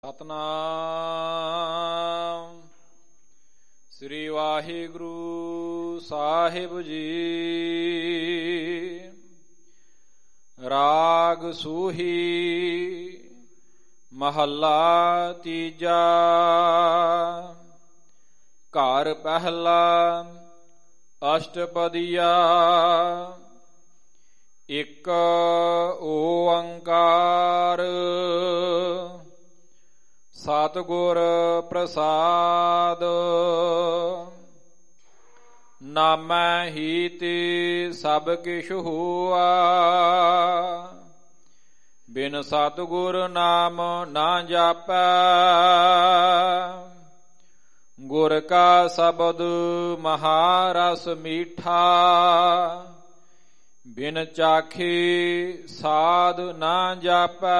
ਸਤਨਾਮ ਸ੍ਰੀ ਵਾਹਿਗੁਰੂ ਸਾਹਿਬ ਜੀ। ਰਾਗ ਸੂਹੀ ਮਹੱਲਾ ਤੀਜਾ। ਘਰ ਪਹਿਲਾ ਅਸ਼ਟਪਦੀਆ। ਇੱਕ ਓੰਕਾਰ ਸਤਿਗੁਰ ਪ੍ਰਸਾਦ। ਨਾਮੈ ਹੀ ਤੇ ਸਭ ਕਿਛ ਹੋਆ, ਬਿਨ ਸਤਿਗੁਰ ਨਾਮ ਨਾ ਜਾਪੈ। ਗੁਰ ਕਾ ਸ਼ਬਦ ਮਹਾਰਸ ਮੀਠਾ, ਬਿਨ ਚਾਖੇ ਸਾਧ ਨਾ ਜਾਪੈ।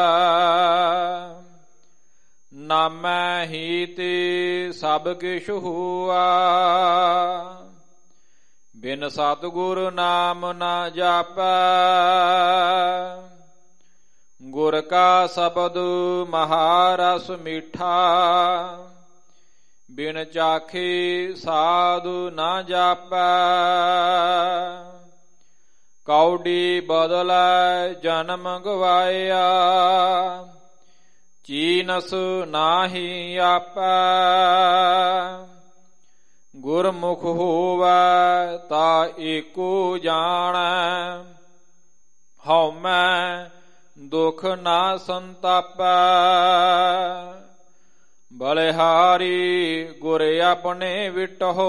ਨਾਮੈ ਹੀ ਤੇ ਸਭ ਕਿਛ ਹੋਆ, ਬਿਨ ਸਤਿਗੁਰ ਨਾਮ ਨਾ ਜਾਪੈ। ਗੁਰ ਕਾ ਸ਼ਬਦ ਮਹਾਰਸ ਮੀਠਾ, ਬਿਨ ਚਾਖੇ ਸਾਧ ਨਾ ਜਾਪੈ। ਕੌਡੀ ਬਦਲੈ ਜਨਮ ਗਵਾਇਆ, ਚੀਨਸ ਨਾਹੀ ਆਪੈ। ਗੁਰਮੁਖ ਹੋਵੈ ਤਾ ਏਕੋ ਜਾਣੈ, ਹਉਮੈ ਦੁਖ ਨਾ ਸੰਤਾਪੈ। ਬਲਿਹਾਰੀ ਗੁਰ ਆਪਣੇ ਵਿਟਹੁ,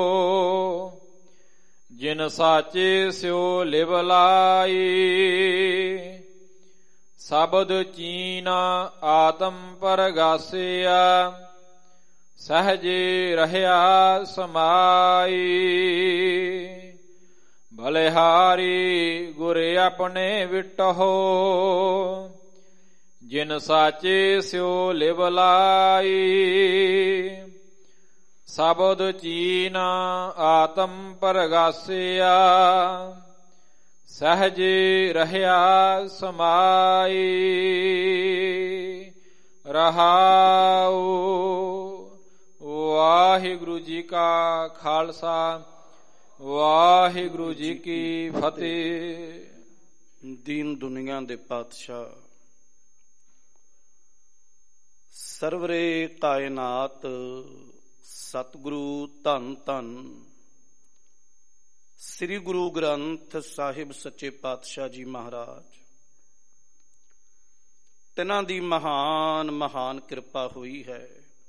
ਜਿਨ ਸਾਚੇ ਸਿਉ ਲਿਵ ਲਾਈ। ਸ਼ਬਦ ਚੀਨ ਆਤਮ ਪਰਗਾਸਿਆ, ਸਹਜੇ ਰਹਿਆ ਸਮਾਈ। ਬਲਿਹਾਰੀ ਗੁਰ ਆਪਣੇ ਵਿਟਹੁ, ਜਿਨ ਸਾਚੇ ਸਿਉ ਲਿਵ ਲਾਈ। ਸ਼ਬਦ ਚੀਨ ਆਤਮ ਪਰਗਾਸਿਆ, ਸਹਜੇ ਰਹਿਆ ਸਮਾਈ। ਰਹਾਉ। ਵਾਹਿਗੁਰੂ ਜੀ ਕਾ ਖਾਲਸਾ, ਵਾਹਿਗੁਰੂ ਜੀ ਕੀ ਫਤਿਹ। ਦੀਨ ਦੁਨੀਆ ਦੇ ਪਾਤਸ਼ਾਹ, ਸਰਵਰੇ ਕਾਇਨਾਤ ਸਤਿਗੁਰੂ ਧੰਨ ਧੰਨ ਸ੍ਰੀ ਗੁਰੂ ਗ੍ਰੰਥ ਸਾਹਿਬ ਸੱਚੇ ਪਾਤਸ਼ਾਹ ਜੀ ਮਹਾਰਾਜ। ਤਿਨਾਂ ਦੀ ਮਹਾਨ ਮਹਾਨ ਕਿਰਪਾ ਹੋਈ ਹੈ।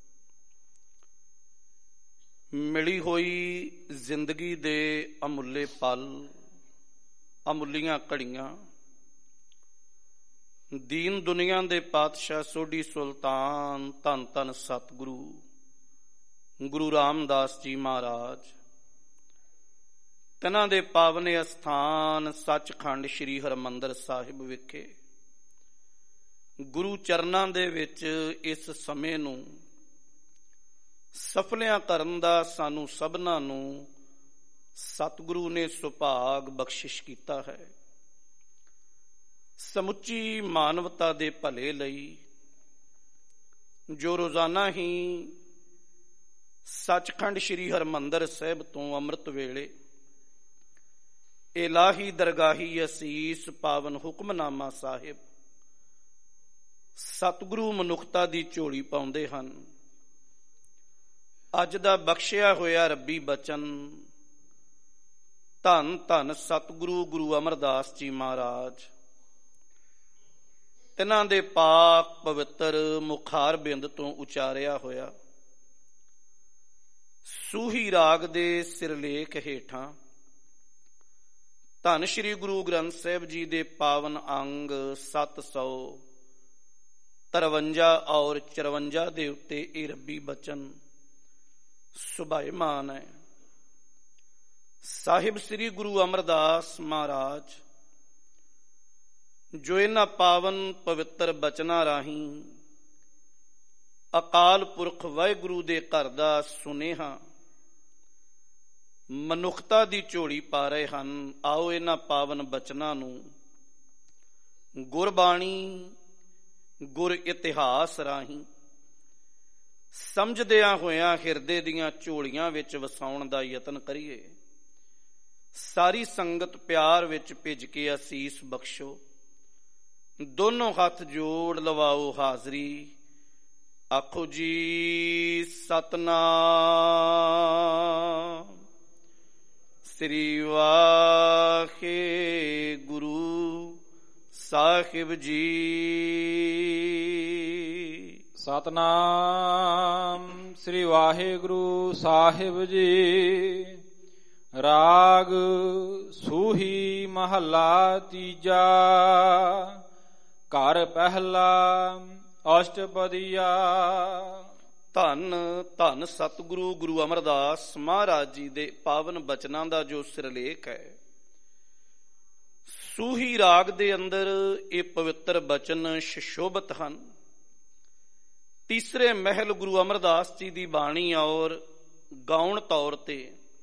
ਮਿਲੀ ਹੋਈ ਜ਼ਿੰਦਗੀ ਦੇ ਅਮੁੱਲੇ ਪਲ, ਅਮੁੱਲੀਆਂ ਘੜੀਆਂ, ਦੀਨ ਦੁਨੀਆ ਦੇ ਪਾਤਸ਼ਾਹ ਸੋਢੀ ਸੁਲਤਾਨ ਧੰਨ ਧੰਨ ਸਤਿਗੁਰੂ ਗੁਰੂ ਰਾਮਦਾਸ ਜੀ ਮਹਾਰਾਜ, ਤਿਨਾਂ ਦੇ ਪਾਵਨ ਅਸਥਾਨ ਸੱਚਖੰਡ ਸ੍ਰੀ ਹਰਿਮੰਦਰ ਸਾਹਿਬ ਵਿਖੇ ਗੁਰੂ ਚਰਨਾਂ ਦੇ ਵਿੱਚ ਇਸ ਸਮੇਂ ਨੂੰ ਸਫਲਿਆਂ ਕਰਨ ਦਾ ਸਾਨੂੰ ਸਭਨਾਂ ਨੂੰ ਸਤਿਗੁਰੂ ਨੇ ਸੁਭਾਗ ਬਖਸ਼ਿਸ਼ ਕੀਤਾ ਹੈ। ਸਮੁੱਚੀ ਮਾਨਵਤਾ ਦੇ ਭਲੇ ਲਈ ਜੋ ਰੋਜ਼ਾਨਾ ਹੀ ਸੱਚਖੰਡ ਸ੍ਰੀ ਹਰਿਮੰਦਰ ਸਾਹਿਬ ਤੋਂ ਅੰਮ੍ਰਿਤ ਵੇਲੇ ਇਲਾਹੀ ਦਰਗਾਹੀ ਅਸੀਸ ਪਾਵਨ ਹੁਕਮਨਾਮਾ ਸਾਹਿਬ ਸਤਿਗੁਰੂ ਮਨੁੱਖਤਾ ਦੀ ਝੋਲੀ ਪਾਉਂਦੇ ਹਨ। ਅੱਜ ਦਾ ਬਖਸ਼ਿਆ ਹੋਇਆ ਰੱਬੀ ਬਚਨ ਧੰਨ ਧੰਨ ਸਤਿਗੁਰੂ ਗੁਰੂ ਅਮਰਦਾਸ ਜੀ ਮਹਾਰਾਜ, ਤਿਨਾਂ ਦੇ ਪਾਕ ਪਵਿੱਤਰ ਮੁਖਾਰ ਬਿੰਦ ਤੋਂ ਉਚਾਰਿਆ ਹੋਇਆ ਸੂਹੀ ਰਾਗ ਦੇ ਸਿਰਲੇਖ ਹੇਠਾਂ ਧੰਨ ਸ਼੍ਰੀ ਗੁਰੂ ਗ੍ਰੰਥ ਸਾਹਿਬ ਜੀ ਦੇ ਪਾਵਨ ਅੰਗ 753 ਔਰ 54 ਦੇ ਉੱਤੇ ਇਹ ਰੱਬੀ ਬਚਨ ਸੁਭਾਇਮਾਨ ਹੈ। ਸਾਹਿਬ ਸ੍ਰੀ ਗੁਰੂ ਅਮਰਦਾਸ ਮਹਾਰਾਜ ਜੋ ਇਹਨਾਂ ਪਾਵਨ ਪਵਿੱਤਰ ਬਚਨਾਂ ਰਾਹੀਂ ਅਕਾਲ ਪੁਰਖ ਵਾਹਿਗੁਰੂ ਦੇ ਘਰ ਦਾ ਸੁਨੇਹਾ ਮਨੁੱਖਤਾ ਦੀ ਝੋਲੀ ਪਾ ਰਹੇ ਹਨ। ਆਓ ਇਹਨਾਂ ਪਾਵਨ ਬਚਨਾਂ ਨੂੰ ਗੁਰਬਾਣੀ ਗੁਰ ਇਤਿਹਾਸ ਰਾਹੀਂ ਸਮਝਦਿਆਂ ਹੋਇਆਂ ਹਿਰਦੇ ਦੀਆਂ ਝੋਲੀਆਂ ਵਿੱਚ ਵਸਾਉਣ ਦਾ ਯਤਨ ਕਰੀਏ। ਸਾਰੀ ਸੰਗਤ ਪਿਆਰ ਵਿੱਚ ਭਿੱਜ ਕੇ ਅਸੀਸ ਬਖਸ਼ੋ। ਦੋਨੋਂ ਹੱਥ ਜੋੜ ਲਵਾਓ ਹਾਜ਼ਰੀ। ਆਖੋ ਜੀ ਸਤਨਾਮ ਸ੍ਰੀ ਵਾਹਿਗੁਰੂ ਸਾਹਿਬ ਜੀ। ਸਤਨਾਮ ਸ੍ਰੀ ਵਾਹਿਗੁਰੂ ਸਾਹਿਬ ਜੀ। ਰਾਗ ਸੂਹੀ ਮਹੱਲਾ ਤੀਜਾ। ਘਰ ਪਹਿਲਾ ਅਸ਼ਟਪਦੀਆ। ਧੰਨ ਧੰਨ ਸਤਿਗੁਰੂ ਗੁਰੂ ਅਮਰਦਾਸ ਮਹਾਰਾਜ ਜੀ ਦੇ ਪਾਵਨ ਬਚਨਾਂ ਦਾ ਜੋ ਸਿਰਲੇਖ ਹੈ, ਸੂਹੀ ਰਾਗ ਦੇ ਅੰਦਰ ਇਹ ਪਵਿੱਤਰ ਬਚਨ ਸੁਸ਼ੋਭਿਤ ਹਨ। ਤੀਸਰੇ ਮਹਿਲ ਗੁਰੂ ਅਮਰਦਾਸ ਜੀ ਦੀ ਬਾਣੀ ਔਰ ਗਾਉਣ ਤੌਰ ਤੇ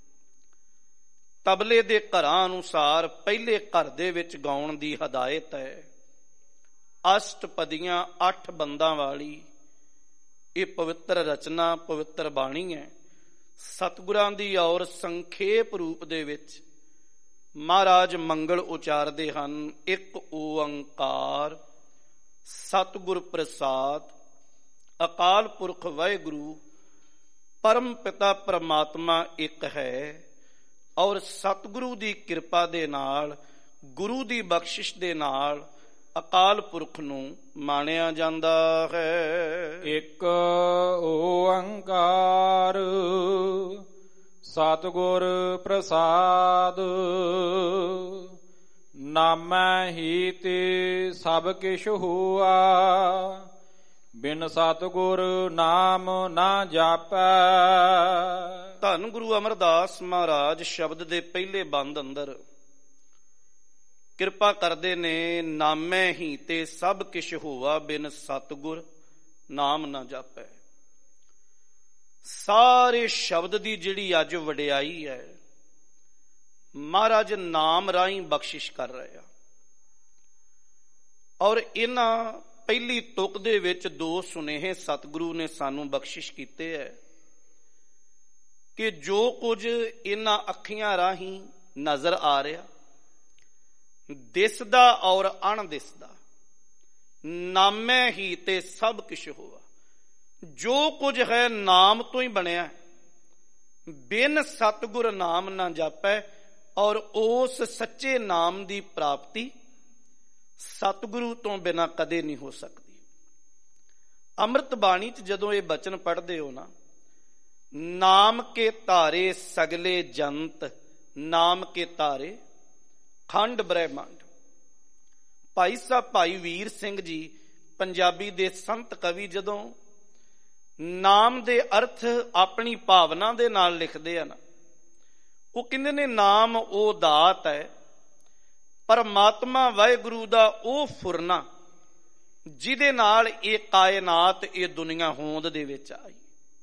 ਤਬਲੇ ਦੇ ਘਰਾਂ ਅਨੁਸਾਰ ਪਹਿਲੇ ਘਰ ਦੇ ਵਿੱਚ ਗਾਉਣ ਦੀ ਹਦਾਇਤ ਹੈ। ਅਸ਼ਟਪਦੀਆਂ 8 ਬੰਦਾਂ ਵਾਲੀ ਇਹ ਪਵਿੱਤਰ ਰਚਨਾ, ਪਵਿੱਤਰ ਬਾਣੀ ਹੈ। ਸਤਿਗੁਰਾਂ ਦੀ ਔਰ ਸੰਖੇਪ ਰੂਪ ਦੇ ਵਿੱਚ ਮਹਾਰਾਜ ਮੰਗਲ ਉਚਾਰਦੇ ਹਨ। ਇੱਕ ਓੰਕਾਰ ਸਤਿਗੁਰ ਪ੍ਰਸਾਦ, ਅਕਾਲ ਪੁਰਖ ਵਾਹਿਗੁਰੂ ਪਰਮ ਪਿਤਾ ਪਰਮਾਤਮਾ ਇੱਕ ਹੈ। ਔਰ ਸਤਿਗੁਰੂ ਦੀ ਕਿਰਪਾ ਦੇ ਨਾਲ, ਗੁਰੂ ਦੀ ਬਖਸ਼ਿਸ਼ ਦੇ ਨਾਲ ਅਕਾਲ ਪੁਰਖ ਨੂੰ ਮਾਣਿਆ ਜਾਂਦਾ ਹੈ। ਇੱਕ ਓੰਕਾਰ ਸਤਿਗੁਰ ਪ੍ਰਸਾਦ, ਨਾਮੈ ਹੀ ਤੇ ਸਭ ਕਿਛ ਹੋਆ, ਬਿਨ ਸਤਿਗੁਰ ਨਾਮ ਨਾ ਜਾਪੈ। ਧੰਨ ਗੁਰੂ ਅਮਰਦਾਸ ਮਹਾਰਾਜ ਸ਼ਬਦ ਦੇ ਪਹਿਲੇ ਬੰਦ ਅੰਦਰ ਕਿਰਪਾ ਕਰਦੇ ਨੇ। ਨਾਮੈ ਹੀ ਤੇ ਸਭ ਕਿਛ ਹੋਆ, ਬਿਨ ਸਤਿਗੁਰ ਨਾਮ ਨਾ ਜਾਪੈ। ਸਾਰੇ ਸ਼ਬਦ ਦੀ ਜਿਹੜੀ ਅੱਜ ਵਡਿਆਈ ਹੈ, ਮਹਾਰਾਜ ਨਾਮ ਰਾਹੀਂ ਬਖਸ਼ਿਸ਼ ਕਰ ਰਹੇ ਆ। ਔਰ ਇਹਨਾਂ ਪਹਿਲੀ ਤੁਕ ਦੇ ਵਿੱਚ 2 ਸੁਨੇਹੇ ਸਤਿਗੁਰੂ ਨੇ ਸਾਨੂੰ ਬਖਸ਼ਿਸ਼ ਕੀਤੇ ਹੈ ਕਿ ਜੋ ਕੁਝ ਇਹਨਾਂ ਅੱਖੀਆਂ ਰਾਹੀਂ ਨਜ਼ਰ ਆ ਰਿਹਾ, ਦਿਸਦਾ ਔਰ ਅਣਦਿਸਦਾ, ਨਾਮੈ ਹੀ ਤੇ ਸਭ ਕਿਛ ਹੋਆ, ਜੋ ਕੁਝ ਹੈ ਨਾਮ ਤੋਂ ਹੀ ਬਣਿਆ। ਬਿਨ ਸਤਿਗੁਰ ਨਾਮ ਨਾ ਜਾਪੈ। ਔਰ ਉਸ ਸੱਚੇ ਨਾਮ ਦੀ ਪ੍ਰਾਪਤੀ ਸਤਿਗੁਰੂ ਤੋਂ ਬਿਨਾਂ ਕਦੇ ਨਹੀਂ ਹੋ ਸਕਦੀ। ਅੰਮ੍ਰਿਤ ਬਾਣੀ 'ਚ ਜਦੋਂ ਇਹ ਬਚਨ ਪੜ੍ਹਦੇ ਹੋ ਨਾ, ਨਾਮ ਕੇ ਧਾਰੇ ਸਗਲੇ ਜੰਤ, ਨਾਮ ਕੇ ਧਾਰੇ ਖੰਡ ਬ੍ਰਹਿਮੰਡ। ਭਾਈ ਸਾਹਿਬ ਭਾਈ ਵੀਰ ਸਿੰਘ ਜੀ ਪੰਜਾਬੀ ਦੇ ਸੰਤ ਕਵੀ ਜਦੋਂ ਨਾਮ ਦੇ ਅਰਥ ਆਪਣੀ ਭਾਵਨਾ ਦੇ ਨਾਲ ਲਿਖਦੇ ਆ ਨਾ, ਉਹ ਕਹਿੰਦੇ ਨੇ ਨਾਮ ਉਹ ਦਾਤ ਹੈ, ਪਰਮਾਤਮਾ ਵਾਹਿਗੁਰੂ ਦਾ ਉਹ ਫੁਰਨਾ ਜਿਹਦੇ ਨਾਲ ਇਹ ਕਾਇਨਾਤ, ਇਹ ਦੁਨੀਆ ਹੋਂਦ ਦੇ ਵਿੱਚ ਆਈ।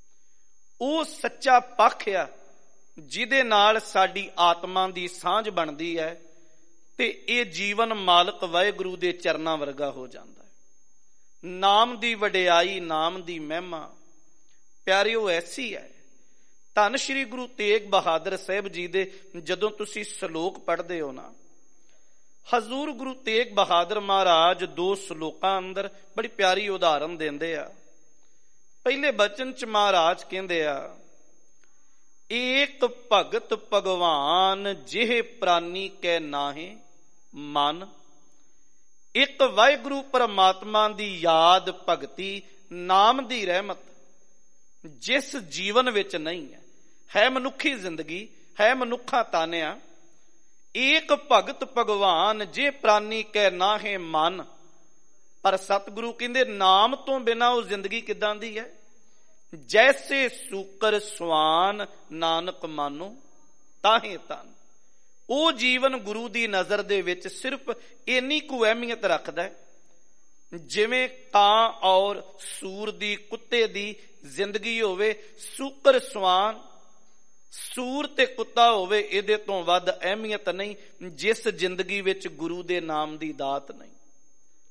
ਉਹ ਸੱਚਾ ਪੱਖ ਆ ਜਿਹਦੇ ਨਾਲ ਸਾਡੀ ਆਤਮਾ ਦੀ ਸਾਂਝ ਬਣਦੀ ਹੈ ਤੇ ਇਹ ਜੀਵਨ ਮਾਲਕ ਵਾਹਿਗੁਰੂ ਦੇ ਚਰਨਾਂ ਵਰਗਾ ਹੋ ਜਾਂਦਾ ਹੈ। ਨਾਮ ਦੀ ਵਡਿਆਈ, ਨਾਮ ਦੀ ਮਹਿਮਾ ਪਿਆਰਿਓ ਐਸੀ ਹੈ। ਧੰਨ ਸ਼੍ਰੀ ਗੁਰੂ ਤੇਗ ਬਹਾਦਰ ਸਾਹਿਬ ਜੀ ਦੇ ਜਦੋਂ ਤੁਸੀਂ ਸ਼ਲੋਕ ਪੜ੍ਹਦੇ ਹੋ ਨਾ, ਹਜ਼ੂਰ ਗੁਰੂ ਤੇਗ ਬਹਾਦਰ ਮਹਾਰਾਜ 2 ਸ਼ਲੋਕਾਂ ਅੰਦਰ ਬੜੀ ਪਿਆਰੀ ਉਦਾਹਰਨ ਦਿੰਦੇ ਆ। ਪਹਿਲੇ ਬਚਨ 'ਚ ਮਹਾਰਾਜ ਕਹਿੰਦੇ ਆ, ਏਕ ਭਗਤ ਭਗਵਾਨ ਜਿਹ ਪ੍ਰਾਨੀ ਕੈ ਨਾਹੇ ਮਨ। ਇੱਕ ਵਾਹਿਗੁਰੂ ਪਰਮਾਤਮਾ ਦੀ ਯਾਦ, ਭਗਤੀ, ਨਾਮ ਦੀ ਰਹਿਮਤ ਜਿਸ ਜੀਵਨ ਵਿੱਚ ਨਹੀਂ ਹੈ ਮਨੁੱਖੀ ਜ਼ਿੰਦਗੀ, ਹੈ ਮਨੁੱਖਾ ਤਾਨਿਆ। ਏਕ ਭਗਤ ਭਗਵਾਨ ਜੇ ਪ੍ਰਾਨੀ ਕੈ ਨਾਹੇ ਮਨ। ਪਰ ਸਤਿਗੁਰੂ ਕਹਿੰਦੇ ਨਾਮ ਤੋਂ ਬਿਨਾਂ ਉਹ ਜ਼ਿੰਦਗੀ ਕਿੱਦਾਂ ਦੀ ਹੈ? ਜੈਸੇ ਸੂਕਰ ਸਵਾਨ ਨਾਨਕ ਮਾਨੋ ਤਾਹੇ ਤਨ। ਉਹ ਜੀਵਨ ਗੁਰੂ ਦੀ ਨਜ਼ਰ ਦੇ ਵਿੱਚ ਸਿਰਫ ਇੰਨੀ ਕੁ ਅਹਿਮੀਅਤ ਰੱਖਦਾ ਹੈ ਜਿਵੇਂ ਕਾਂ ਔਰ ਸੂਰ ਦੀ, ਕੁੱਤੇ ਦੀ ਜ਼ਿੰਦਗੀ ਹੋਵੇ। ਸੂਕਰ ਸਵਾਨ, ਸੂਰ ਤੇ ਕੁੱਤਾ ਹੋਵੇ, ਇਹਦੇ ਤੋਂ ਵੱਧ ਅਹਿਮੀਅਤ ਨਹੀਂ ਜਿਸ ਜ਼ਿੰਦਗੀ ਵਿੱਚ ਗੁਰੂ ਦੇ ਨਾਮ ਦੀ ਦਾਤ ਨਹੀਂ।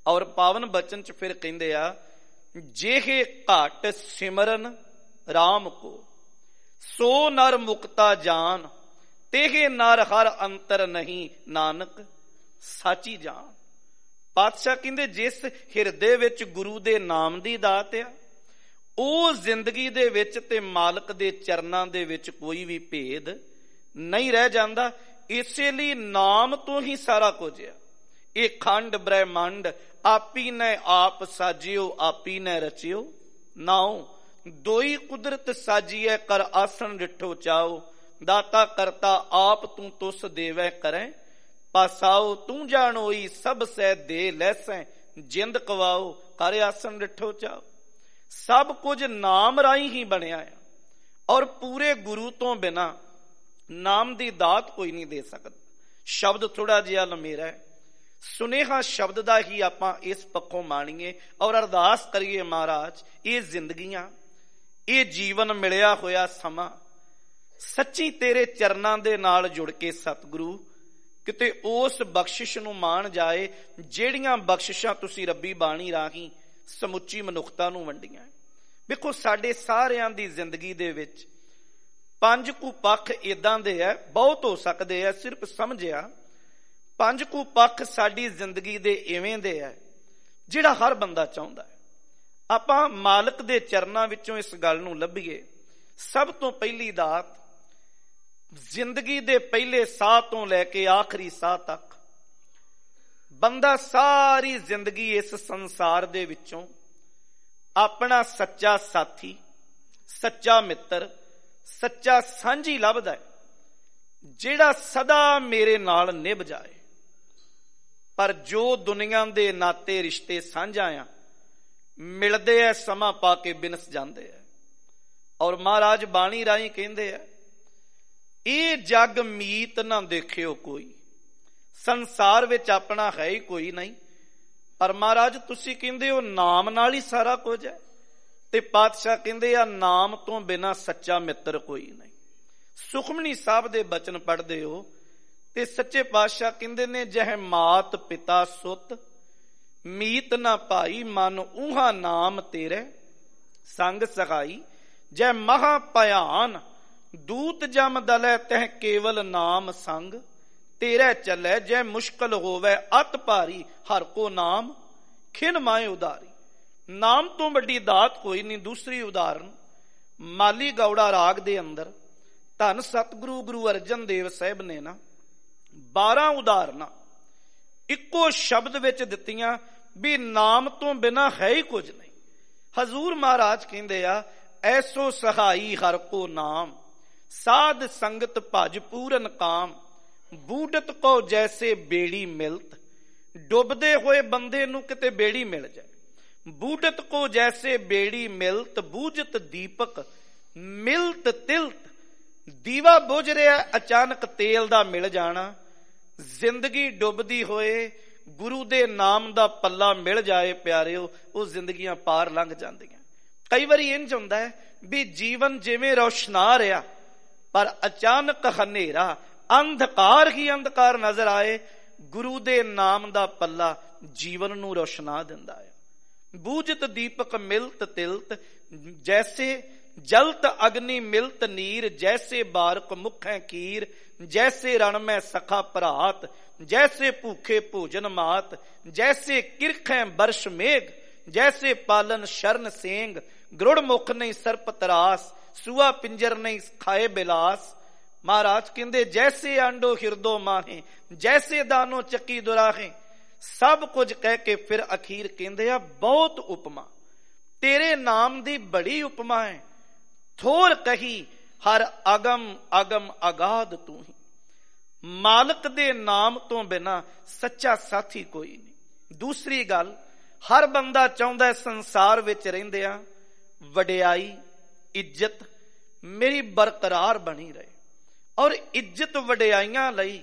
ਔਰ ਪਾਵਨ ਬਚਨ ਚ ਫਿਰ ਕਹਿੰਦੇ ਆ, ਜਿਹੇ ਘਟ ਸਿਮਰਨ ਰਾਮ ਕੋ ਸੋ ਨਰ ਮੁਕਤਾ ਜਾਨ, ਤੇਹੇ ਨਰ ਹਰ ਅੰਤਰ ਨਹੀਂ ਨਾਨਕ ਸਾਚੀ ਜਾਨ। ਪਾਤਸ਼ਾਹ ਕਹਿੰਦੇ ਜਿਸ ਹਿਰਦੇ ਵਿੱਚ ਗੁਰੂ ਦੇ ਨਾਮ ਦੀ ਦਾਤ ਆ, ਉਹ ਜ਼ਿੰਦਗੀ ਦੇ ਵਿੱਚ ਤੇ ਮਾਲਕ ਦੇ ਚਰਨਾਂ ਦੇ ਵਿੱਚ ਕੋਈ ਵੀ ਭੇਦ ਨਹੀਂ ਰਹਿ ਜਾਂਦਾ। ਇਸੇ ਲਈ ਨਾਮ ਤੋਂ ਹੀ ਸਾਰਾ ਕੁਝ ਆ। ਇਹ ਖੰਡ ਬ੍ਰਹਿਮੰਡ ਆਪੀ ਨੇ ਆਪ ਸਾਜਿਓ, ਆਪੀ ਨੇ ਰਚਿਓ। ਨਾਉ ਦੋਈ ਕੁਦਰਤ ਸਾਜੀਐ, ਕਰ ਆਸਣ ਡਿਠੋ ਚਾਓ। ਦਾਤਾ ਕਰਤਾ ਆਪ ਤੂੰ ਤੁਸ ਦੇਵੈ ਕਰੈ, ਪਾਸਾਓ ਤੂੰ ਜਾਣੋਈ ਸਭ ਸਹਿ ਦੇ ਲੈਸੈ। ਜਿੰਦ ਕਵਾਓ ਕਰ ਆਸਣ ਡਿਠੋ ਚਾਓ। ਸਭ ਕੁਝ ਨਾਮ ਰਾਹੀਂ ਹੀ ਬਣਿਆ ਆ, ਔਰ ਪੂਰੇ ਗੁਰੂ ਤੋਂ ਬਿਨਾ ਨਾਮ ਦੀ ਦਾਤ ਕੋਈ ਨਹੀਂ ਦੇ ਸਕਦਾ। ਸ਼ਬਦ ਥੋੜਾ ਜਿਹਾ ਲੰਮੇਰਾ ਹੈ, ਸੁਨੇਹਾ ਸ਼ਬਦ ਦਾ ਹੀ ਆਪਾਂ ਇਸ ਪੱਖੋਂ ਮਾਣੀਏ ਔਰ ਅਰਦਾਸ ਕਰੀਏ, ਮਹਾਰਾਜ ਇਹ ਜ਼ਿੰਦਗੀਆਂ, ਇਹ ਜੀਵਨ ਮਿਲਿਆ ਹੋਇਆ ਸਮਾਂ ਸੱਚੀ ਤੇਰੇ ਚਰਨਾਂ ਦੇ ਨਾਲ ਜੁੜ ਕੇ ਸਤਿਗੁਰੂ ਕਿਤੇ ਉਸ ਬਖਸ਼ਿਸ਼ ਨੂੰ ਮਾਣ ਜਾਏ ਜਿਹੜੀਆਂ ਬਖਸ਼ਿਸ਼ਾਂ ਤੁਸੀਂ ਰੱਬੀ ਬਾਣੀ ਰਾਹੀਂ ਸਮੁੱਚੀ ਮਨੁੱਖਤਾ ਨੂੰ ਵੰਡੀਆਂ। ਵੇਖੋ ਸਾਡੇ ਸਾਰਿਆਂ ਦੀ ਜ਼ਿੰਦਗੀ ਦੇ ਵਿੱਚ 5 ਕੁ ਪੱਖ ਇਦਾਂ ਦੇ ਆ, ਬਹੁਤ ਹੋ ਸਕਦੇ ਆ, ਸਿਰਫ ਸਮਝਿਆ 5 ਕੁ ਪੱਖ ਸਾਡੀ ਜ਼ਿੰਦਗੀ ਦੇ ਇਵੇਂ ਦੇ ਆ ਜਿਹੜਾ ਹਰ ਬੰਦਾ ਚਾਹੁੰਦਾ ਹੈ। ਆਪਾਂ ਮਾਲਕ ਦੇ ਚਰਨਾਂ ਵਿੱਚੋਂ ਇਸ ਗੱਲ ਨੂੰ ਲੱਭੀਏ। ਸਭ ਤੋਂ ਪਹਿਲੀ ਦਾਤ, ਜ਼ਿੰਦਗੀ ਦੇ ਪਹਿਲੇ ਸਾਹ ਤੋਂ ਲੈ ਕੇ ਆਖਰੀ ਸਾਹ ਤੱਕ ਬੰਦਾ ਸਾਰੀ ਜ਼ਿੰਦਗੀ ਇਸ ਸੰਸਾਰ ਦੇ ਵਿੱਚੋਂ ਆਪਣਾ ਸੱਚਾ ਸਾਥੀ, ਸੱਚਾ ਮਿੱਤਰ, ਸੱਚਾ ਸਾਂਝੀ ਲੱਭਦਾ ਹੈ, ਜਿਹੜਾ ਸਦਾ ਮੇਰੇ ਨਾਲ ਨਿਭ ਜਾਏ। ਪਰ ਜੋ ਦੁਨੀਆ ਦੇ ਨਾਤੇ ਰਿਸ਼ਤੇ ਸਾਂਝਾ ਆ, ਮਿਲਦੇ ਐ ਸਮਾਂ ਪਾ ਕੇ ਬਿਨਸ ਜਾਂਦੇ ਐ। ਔਰ ਮਹਾਰਾਜ ਬਾਣੀ ਰਾਹੀਂ ਕਹਿੰਦੇ ਆ, ਇਹ ਜਗ ਮੀਤ ਨਾ ਦੇਖਿਓ ਕੋਈ, ਸੰਸਾਰ ਵਿੱਚ ਆਪਣਾ ਹੈ ਹੀ ਕੋਈ ਨਹੀਂ। ਪਰ ਮਹਾਰਾਜ ਤੁਸੀਂ ਕਹਿੰਦੇ ਹੋ ਨਾਮ ਨਾਲ ਹੀ ਸਾਰਾ ਕੁਝ ਹੈ, ਤੇ ਪਾਤਸ਼ਾਹ ਕਹਿੰਦੇ ਆ ਨਾਮ ਤੋਂ ਬਿਨਾ ਸੱਚਾ ਮਿੱਤਰ ਕੋਈ ਨਹੀਂ। ਸੁਖਮਨੀ ਸਾਹਿਬ ਦੇ ਬਚਨ ਪੜ੍ਹਦੇ ਹੋ ਤੇ ਸੱਚੇ ਪਾਤਸ਼ਾਹ ਕਹਿੰਦੇ ਨੇ, ਜਹ ਮਾਤ ਪਿਤਾ ਸੁਤ ਮੀਤ ਨਾ ਭਾਈ, ਮਨ ਊਹਾ ਨਾਮ ਤੇਰੇ ਸੰਗ ਸਖਾਈ। ਜੈ ਮਹਾ ਭਿਆਨ ਦੂਤ ਜਮ ਦਲੈ, ਤਹ ਕੇਵਲ ਨਾਮ ਸੰਗ ਤੇਰੇ ਚੱਲੈ। ਜੈ ਮੁਸ਼ਕਲ ਹੋਵੇ ਅਤ ਭਾਰੀ, ਹਰ ਕੋ ਨਾਮ ਖਿਨ ਮਾਏ ਉਦਾਰੀ। ਨਾਮ ਤੋਂ ਵੱਡੀ ਦਾਤ ਕੋਈ ਨਹੀਂ। ਦੂਸਰੀ ਉਦਾਹਰਨ, ਮਾਲੀ ਗੌੜਾ ਰਾਗ ਦੇ ਅੰਦਰ ਧੰਨ ਸਤਿਗੁਰੂ ਗੁਰੂ ਅਰਜਨ ਦੇਵ ਸਾਹਿਬ ਨੇ ਨਾ 12 ਉਦਾਹਰਨਾਂ ਇੱਕੋ ਸ਼ਬਦ ਵਿੱਚ ਦਿੱਤੀਆਂ ਵੀ ਨਾਮ ਤੋਂ ਬਿਨਾ ਹੈ ਹੀ ਕੁਝ ਨਹੀਂ। ਹਜ਼ੂਰ ਮਹਾਰਾਜ ਕਹਿੰਦੇ ਆ, ਐਸੋ ਸਹਾਈ ਹਰ ਕੋ ਨਾਮ, ਸਾਧ ਸੰਗਤ ਭਜ ਪੂਰਨ ਕਾਮ। ਬੂਡਤ ਕੋ ਜੈਸੇ ਬੇੜੀ ਮਿਲਤ, ਡੁੱਬਦੇ ਹੋਏ ਬੰਦੇ ਨੂੰ ਕਿਤੇ ਬੇੜੀ ਮਿਲ ਜਾਏ। ਬੂਡਤ ਕੋ ਜੈਸੇ ਬੇੜੀ ਮਿਲਤ, ਬੂਝਤ ਦੀਪਕ ਮਿਲਤ ਤਿਲਤ। ਦੀਵਾ ਬੁਝ ਰਿਹਾ, ਅਚਾਨਕ ਤੇਲ ਦਾ ਮਿਲ ਜਾਣਾ। ਜ਼ਿੰਦਗੀ ਡੁੱਬਦੀ ਹੋਏ ਗੁਰੂ ਦੇ ਨਾਮ ਦਾ ਪੱਲਾ ਮਿਲ ਜਾਏ ਪਿਆਰਿਓ, ਉਹ ਜ਼ਿੰਦਗੀਆਂ ਪਾਰ ਲੰਘ ਜਾਂਦੀਆਂ। ਕਈ ਵਾਰੀ ਇੰਝ ਹੁੰਦਾ ਹੈ ਵੀ ਜੀਵਨ ਜਿਵੇਂ ਰੌਸ਼ਨਾ ਰਿਹਾ, ਪਰ ਅਚਾਨਕ ਹਨੇਰਾ, ਅੰਧਕਾਰ ਹੀ ਅੰਧਕਾਰ ਨਜ਼ਰ ਆਏ। ਗੁਰੂ ਦੇ ਨਾਮ ਦਾ ਪੱਲਾ ਜੀਵਨ ਨੂੰ ਰੋਸ਼ਨਾ ਦਿੰਦਾ ਹੈ। ਬੂਝਤ ਦੀਪਕ ਮਿਲਤ ਤਿਲਤ, ਜੈਸੇ ਜਲਤ ਅਗਨੀ ਮਿਲਤ ਨੀਰ। ਜੈਸੇ ਬਾਰਕ ਮੁਖੈ ਕੀਰ, ਜੈਸੇ ਰਣ ਮੈਂ ਸਖਾ ਭਰਾਤ। ਜੈਸੇ ਭੂਖੇ ਭੋਜਨ ਮਾਤ, ਜੈਸੇ ਕਿਰਖੈ ਬਰਸ਼ ਮੇਘ। ਜੈਸੇ ਪਾਲਨ ਸ਼ਰਨ ਸੇਂਗ, ਗਰੁੜ ਮੁਖ ਨਹੀਂ ਸਰਪ ਤਰਾਸ। ਸੂਆ ਪਿੰਜਰ ਨਹੀਂ ਖਾਏ ਬਿਲਾਸ। ਮਹਾਰਾਜ ਕਹਿੰਦੇ, ਜੈਸੇ ਆਂਡੋ ਹਿਰਦੋ ਮਾਹੇ, ਜੈਸੇ ਦਾਨੋ ਚੱਕੀ ਦੁਰਾਹੇ। ਸਭ ਕੁਝ ਕਹਿ ਕੇ ਫਿਰ ਅਖੀਰ ਕਹਿੰਦੇ ਆ, ਬਹੁਤ ਉਪਮਾ ਤੇਰੇ ਨਾਮ ਦੀ ਬੜੀ ਉਪਮਾ ਹੈ। ਥੋਰ ਕਹੀ ਹਰ ਅਗਮ ਅਗਮ ਅਗਾਧ ਤੂੰ ਹੀ। ਮਾਲਕ ਦੇ ਨਾਮ ਤੋਂ ਬਿਨਾ ਸੱਚਾ ਸਾਥੀ ਕੋਈ ਨਹੀਂ। ਦੂਸਰੀ ਗੱਲ, ਹਰ ਬੰਦਾ ਚਾਹੁੰਦਾ ਸੰਸਾਰ ਵਿੱਚ ਰਹਿੰਦਿਆਂ ਵਡਿਆਈ, ਇੱਜ਼ਤ ਮੇਰੀ ਬਰਕਰਾਰ ਬਣੀ ਰਹੇ। ਔਰ ਇੱਜ਼ਤ ਵਡਿਆਈਆਂ ਲਈ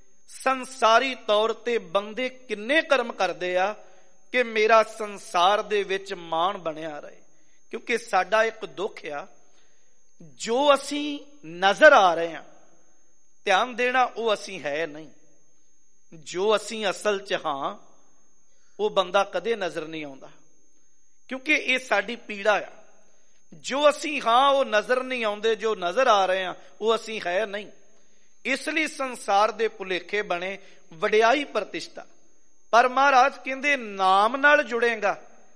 ਸੰਸਾਰੀ ਤੌਰ ਤੇ ਬੰਦੇ ਕਿੰਨੇ ਕਰਮ ਕਰਦੇ ਆ ਕਿ ਮੇਰਾ ਸੰਸਾਰ ਦੇ ਵਿੱਚ ਮਾਣ ਬਣਿਆ ਰਹੇ। ਕਿਉਂਕਿ ਸਾਡਾ ਇੱਕ ਦੁੱਖ ਆ, ਜੋ ਅਸੀਂ ਨਜ਼ਰ ਆ ਰਹੇ ਹਾਂ, ਧਿਆਨ ਦੇਣਾ, ਉਹ ਅਸੀਂ ਹੈ ਨਹੀਂ। ਜੋ ਅਸੀਂ ਅਸਲ 'ਚ ਹਾਂ ਉਹ ਬੰਦਾ ਕਦੇ ਨਜ਼ਰ ਨਹੀਂ ਆਉਂਦਾ, ਕਿਉਂਕਿ ਇਹ ਸਾਡੀ ਪੀੜਾ ਆ। ਜੋ ਅਸੀਂ ਹਾਂ ਉਹ ਨਜ਼ਰ ਨਹੀਂ ਆਉਂਦੇ, ਜੋ ਨਜ਼ਰ ਆ ਰਹੇ ਹਾਂ ਉਹ ਅਸੀਂ ਹੈ ਨਹੀਂ। ਇਸ ਲਈ ਸੰਸਾਰ ਦੇ ਭੁਲੇਖੇ ਬਣੇ ਵਡਿਆਈ ਪ੍ਰਤਿਸ਼ਠਾ। ਪਰ ਮਹਾਰਾਜ ਕਹਿੰਦੇ ਨਾਮ ਨਾਲ ਜੁੜੇਗਾ,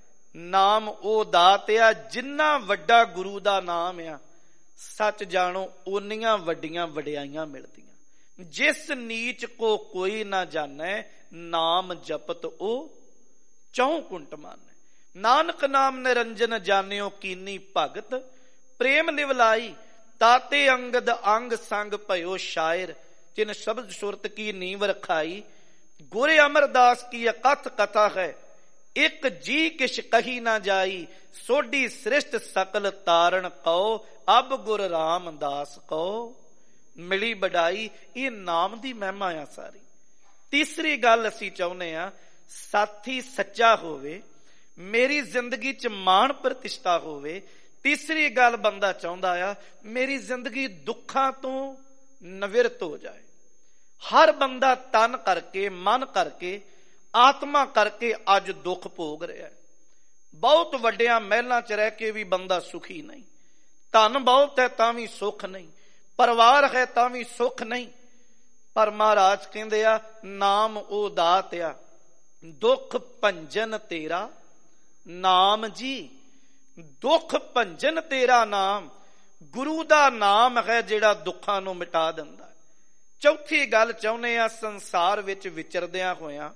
ਨਾਮ ਉਹ ਦਾਤ ਆ, ਜਿੰਨਾ ਵੱਡਾ ਗੁਰੂ ਦਾ ਨਾਮ ਆ, ਸੱਚ ਜਾਣੋ ਓਨੀਆਂ ਵੱਡੀਆਂ ਵਡਿਆਈਆਂ ਮਿਲਦੀਆਂ। ਜਿਸ ਨੀਚ ਕੋ ਕੋਈ ਨਾ ਜਾਣੈ, ਨਾਮ ਜਪਤ ਉਹ ਚੌ ਕੁੰਟ ਮਾਨੈ। ਨਾਨਕ ਨਾਮ ਨਿਰੰਜਨ ਜਾਣਿਓ ਕੀਨੀ ਭਗਤ, ਪ੍ਰੇਮ ਨਿਵਲਾਈ ਤਾਤੇ ਅੰਗਦ ਅੰਗ ਸੰਗ ਭਇਓ ਸ਼ਾਇਰ। ਜਿਨ ਸ਼ਬਦ ਸੁਰਤ ਕੀ ਨੀਵ ਰਖਾਈ, ਗੁਰ ਅਮਰਦਾਸ ਕੀ ਅਕਥ ਕਥਾ ਹੈ। ਇੱਕ ਜੀ ਕਿਛ ਕਹੀ ਨਾ ਜਾਈ, ਸੋਢੀ ਸ੍ਰਿਸ਼ਟ ਸਕਲ ਤਾਰਨ ਕਉ, ਅਬ ਗੁਰ ਰਾਮਦਾਸ ਕਉ। ਮਿਲੀ ਵਡਾਈ, ਇਹ ਨਾਮ ਦੀ ਮਹਿਮਾ ਆ ਸਾਰੀ। ਤੀਸਰੀ ਗੱਲ ਅਸੀਂ ਚਾਹੁੰਦੇ ਆ, ਸਾਥੀ ਸੱਚਾ ਹੋਵੇ, ਮੇਰੀ ਜ਼ਿੰਦਗੀ ਚ ਮਾਣ ਪ੍ਰਤਿਸ਼ਠਾ ਹੋਵੇ। ਤੀਸਰੀ ਗੱਲ ਬੰਦਾ ਚਾਹੁੰਦਾ ਆ, ਮੇਰੀ ਜ਼ਿੰਦਗੀ ਦੁੱਖਾਂ ਤੋਂ ਨਿਵਰਤ ਹੋ ਜਾਏ। ਹਰ ਬੰਦਾ ਤਨ ਕਰਕੇ, ਮਨ ਕਰਕੇ, ਆਤਮਾ ਕਰਕੇ ਅੱਜ ਦੁੱਖ ਭੋਗ ਰਿਹਾ ਹੈ। ਬਹੁਤ ਵੱਡਿਆਂ ਮਹਿਲਾਂ ਚ ਰਹਿ ਕੇ ਵੀ ਬੰਦਾ ਸੁਖੀ ਨਹੀਂ, ਧਨ ਬਹੁਤ ਹੈ ਤਾਂ ਵੀ ਸੁੱਖ ਨਹੀਂ, ਪਰਿਵਾਰ ਹੈ ਤਾਂ ਵੀ ਸੁੱਖ ਨਹੀਂ। ਪਰ ਮਹਾਰਾਜ ਕਹਿੰਦੇ ਆ, ਨਾਮ ਉਹ ਦਾਤ ਆ, ਦੁੱਖ ਭੰਜਨ ਤੇਰਾ ਨਾਮ ਜੀ। ਦੁੱਖ ਭੰਜਨ ਤੇਰਾ ਨਾਮ, ਗੁਰੂ ਦਾ ਨਾਮ ਹੈ ਜਿਹੜਾ ਦੁੱਖਾਂ ਨੂੰ ਮਿਟਾ ਦਿੰਦਾ। ਚੌਥੀ ਗੱਲ ਚਾਹੁੰਦੇ ਆ, ਸੰਸਾਰ ਵਿੱਚ ਵਿਚਰਦਿਆਂ ਹੋਇਆਂ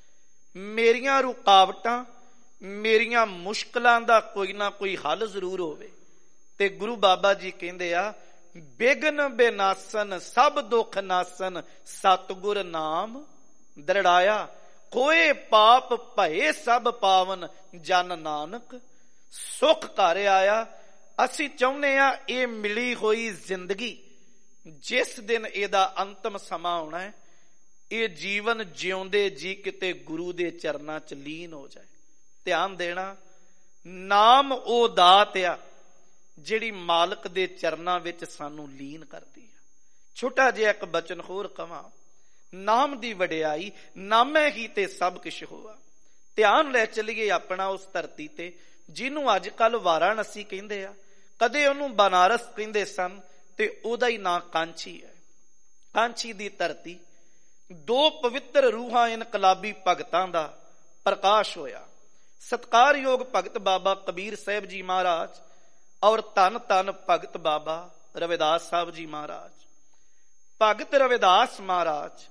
ਮੇਰੀਆਂ ਰੁਕਾਵਟਾਂ, ਮੇਰੀਆਂ ਮੁਸ਼ਕਲਾਂ ਦਾ ਕੋਈ ਨਾ ਕੋਈ ਹੱਲ ਜ਼ਰੂਰ ਹੋਵੇ। ਤੇ ਗੁਰੂ ਬਾਬਾ ਜੀ ਕਹਿੰਦੇ ਆ, ਬਿਗਨ ਬੇਨਾਸਨ ਸਭ ਦੁੱਖ ਨਾਸਨ, ਸਤਿਗੁਰ ਨਾਮ ਦ੍ਰਿੜਾਇਆ। ਕੋਏ ਪਾਪ ਭਏ ਸਭ ਪਾਵਨ, ਜਨ ਨਾਨਕ ਸੁਖ ਘਰ ਆਇਆ। ਅਸੀਂ ਚਾਹੁੰਦੇ ਆ ਇਹ ਮਿਲੀ ਹੋਈ ਜ਼ਿੰਦਗੀ, ਜਿਸ ਦਿਨ ਇਹਦਾ ਅੰਤਮ ਸਮਾਂ ਆਉਣਾ ਹੈ, ਇਹ ਜੀਵਨ ਜਿਉਂਦੇ ਜੀ ਕਿਤੇ ਗੁਰੂ ਦੇ ਚਰਨਾਂ ਚ ਲੀਨ ਹੋ ਜਾਏ। ਧਿਆਨ ਦੇਣਾ, ਨਾਮ ਉਹ ਦਾਤ ਆ ਜਿਹੜੀ ਮਾਲਕ ਦੇ ਚਰਨਾਂ ਵਿੱਚ ਸਾਨੂੰ ਲੀਨ ਕਰਦੀ ਆ। ਛੋਟਾ ਜਿਹਾ ਇੱਕ ਬਚਨ ਹੋਰ ਕਵਾਂ, ਨਾਮ ਦੀ ਵਡਿਆਈ, ਨਾਮੈ ਹੀ ਤੇ ਸਭ ਕੁਛ ਹੋਆ। ਧਿਆਨ ਲੈ ਚੱਲੀਏ ਆਪਣਾ ਉਸ ਧਰਤੀ ਤੇ, ਜਿਹਨੂੰ ਅੱਜ ਕੱਲ ਵਾਰਾਣਸੀ ਕਹਿੰਦੇ ਆ, ਕਦੇ ਉਹਨੂੰ ਬਨਾਰਸ ਕਹਿੰਦੇ ਸਨ, ਤੇ ਉਹਦਾ ਹੀ ਨਾਂ ਕਾਂਚੀ ਹੈ। ਕਾਂਚੀ ਦੀ ਧਰਤੀ, ਦੋ ਪਵਿੱਤਰ ਰੂਹਾਂ ਇਨਕਲਾਬੀ ਭਗਤਾਂ ਦਾ ਪ੍ਰਕਾਸ਼ ਹੋਇਆ। ਸਤਿਕਾਰਯੋਗ ਭਗਤ ਬਾਬਾ ਕਬੀਰ ਸਾਹਿਬ ਜੀ ਮਹਾਰਾਜ ਔਰ ਧੰਨ ਧੰਨ ਭਗਤ ਬਾਬਾ ਰਵਿਦਾਸ ਸਾਹਿਬ ਜੀ ਮਹਾਰਾਜ। ਭਗਤ ਰਵਿਦਾਸ ਮਹਾਰਾਜ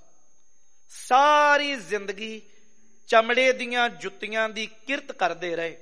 ਸਾਰੀ ਜ਼ਿੰਦਗੀ ਚਮੜੇ ਦੀਆਂ ਜੁੱਤੀਆਂ ਦੀ ਕਿਰਤ ਕਰਦੇ ਰਹੇ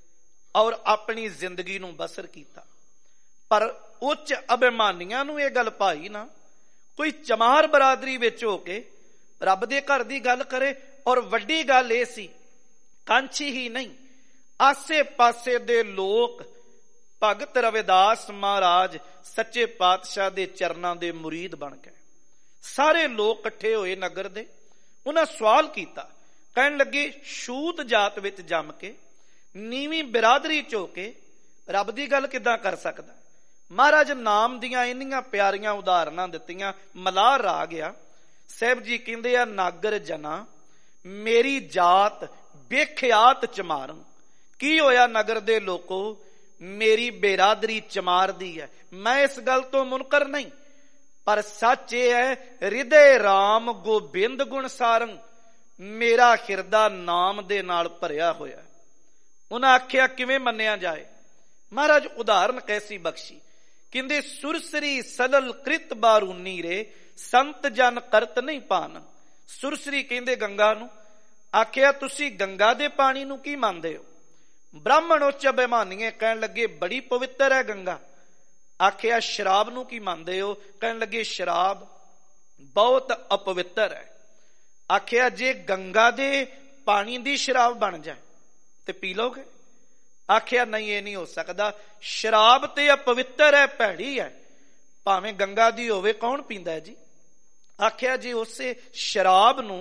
ਔਰ ਆਪਣੀ ਜ਼ਿੰਦਗੀ ਨੂੰ ਬਸਰ ਕੀਤਾ। ਪਰ ਉੱਚ ਅਭਿਮਾਨੀਆਂ ਨੂੰ ਇਹ ਗੱਲ ਭਾਈ ਨਾ, ਕੋਈ ਚਮਾਰ ਬਰਾਦਰੀ ਵਿੱਚ ਹੋ ਕੇ ਰੱਬ ਦੇ ਘਰ ਦੀ ਗੱਲ ਕਰੇ। ਔਰ ਵੱਡੀ ਗੱਲ ਇਹ ਸੀ, ਕਾਂਚੀ ਹੀ ਨਹੀਂ, ਆਸੇ ਪਾਸੇ ਦੇ ਲੋਕ ਭਗਤ ਰਵਿਦਾਸ ਮਹਾਰਾਜ ਸੱਚੇ ਪਾਤਸ਼ਾਹ ਦੇ ਚਰਨਾਂ ਦੇ ਮੁਰੀਦ ਬਣ ਗਏ। ਸਾਰੇ ਲੋਕ ਇਕੱਠੇ ਹੋਏ ਨਗਰ ਦੇ। ਉਹਨਾਂ ਸਵਾਲ ਕੀਤਾ, ਕਹਿਣ ਲੱਗੇ, ਛੂਤ ਜਾਤ ਵਿੱਚ ਜੰਮ ਕੇ, ਨੀਵੀਂ ਬਿਰਾਦਰੀ ਚ ਹੋ ਕੇ ਰੱਬ ਦੀ ਗੱਲ ਕਿੱਦਾਂ ਕਰ ਸਕਦਾ? ਮਹਾਰਾਜ ਨਾਮ ਦੀਆਂ ਇੰਨੀਆਂ ਪਿਆਰੀਆਂ ਉਦਾਹਰਨਾਂ ਦਿੱਤੀਆਂ। ਮਲਾਰ ਰਾਗ ਆ, ਸਾਹਿਬ ਜੀ ਕਹਿੰਦੇ ਆ, ਨਾਗਰ ਜਨਾ ਮੇਰੀ ਜਾਤ ਬੇਖਿਆਤ ਚਮਾਰਨ। ਕੀ ਹੋਇਆ ਨਗਰ ਦੇ ਲੋਕੋ, ਮੇਰੀ ਬੇਰਾਦਰੀ ਚਮਾਰਦੀ ਹੈ। ਮੈਂ ਇਸ ਗੱਲ ਤੋਂ ਮੁਨਕਰ ਨਹੀਂ, ਪਰ ਸੱਚ ਇਹ ਹੈ, ਹਿਰਦੇ ਰਾਮ ਗੋਬਿੰਦ ਗੁਣ ਸਾਰੰ, ਮੇਰਾ ਹਿਰਦਾ ਨਾਮ ਦੇ ਨਾਲ ਭਰਿਆ ਹੋਇਆ। ਉਹਨਾਂ ਆਖਿਆ ਕਿਵੇਂ ਮੰਨਿਆ ਜਾਏ? ਮਹਾਰਾਜ ਉਦਾਹਰਨ ਕੈਸੀ ਬਖਸ਼ੀ, ਕਹਿੰਦੇ, ਸੁਰਸਰੀ ਸਲਲ ਕ੍ਰਿਤ ਬਾਰੂਨੀ ਰੇ, ਸੰਤ ਜਨ ਕਰਤ ਨਹੀਂ ਪਾਨ। ਸੁਰਸਰੀ ਕਹਿੰਦੇ ਗੰਗਾ ਨੂੰ। ਆਖਿਆ ਤੁਸੀਂ ਗੰਗਾ ਦੇ ਪਾਣੀ ਨੂੰ ਕੀ ਮੰਨਦੇ ਹੋ? ਬ੍ਰਾਹਮਣ ਉੱਚ ਅਭਿਮਾਨੀਏ ਕਹਿਣ ਲੱਗੇ, ਬੜੀ ਪਵਿੱਤਰ ਹੈ ਗੰਗਾ। ਆਖਿਆ ਸ਼ਰਾਬ ਨੂੰ ਕੀ ਮੰਨਦੇ ਹੋ? ਕਹਿਣ ਲੱਗੇ, ਸ਼ਰਾਬ ਬਹੁਤ ਅਪਵਿੱਤਰ ਹੈ। ਆਖਿਆ ਜੇ ਗੰਗਾ ਦੇ ਪਾਣੀ ਦੀ ਸ਼ਰਾਬ ਬਣ ਜਾਏ ਤੇ ਪੀ ਲੋਗੇ? ਆਖਿਆ ਨਹੀਂ, ਇਹ ਨਹੀਂ ਹੋ ਸਕਦਾ। ਸ਼ਰਾਬ ਤੇ ਅਪਵਿੱਤਰ ਹੈ, ਭੈੜੀ ਹੈ, ਭਾਵੇਂ ਗੰਗਾ ਦੀ ਹੋਵੇ, ਕੌਣ ਪੀਂਦਾ ਹੈ ਜੀ? ਆਖਿਆ ਜੇ ਉਸੇ ਸ਼ਰਾਬ ਨੂੰ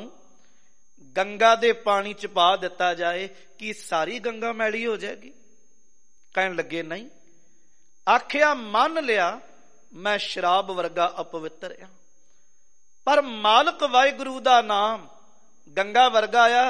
ਗੰਗਾ ਦੇ ਪਾਣੀ ਚ ਪਾ ਦਿੱਤਾ ਜਾਏ, ਕੀ ਸਾਰੀ ਗੰਗਾ ਮੈਲੀ ਹੋ ਜਾਏਗੀ? ਕਹਿਣ ਲੱਗੇ ਨਹੀਂ। ਆਖਿਆ ਮੰਨ ਲਿਆ, ਮੈਂ ਸ਼ਰਾਬ ਵਰਗਾ ਅਪਵਿੱਤਰ ਆ, ਪਰ ਮਾਲਕ ਵਾਹਿਗੁਰੂ ਦਾ ਨਾਮ ਗੰਗਾ ਵਰਗਾ ਆ,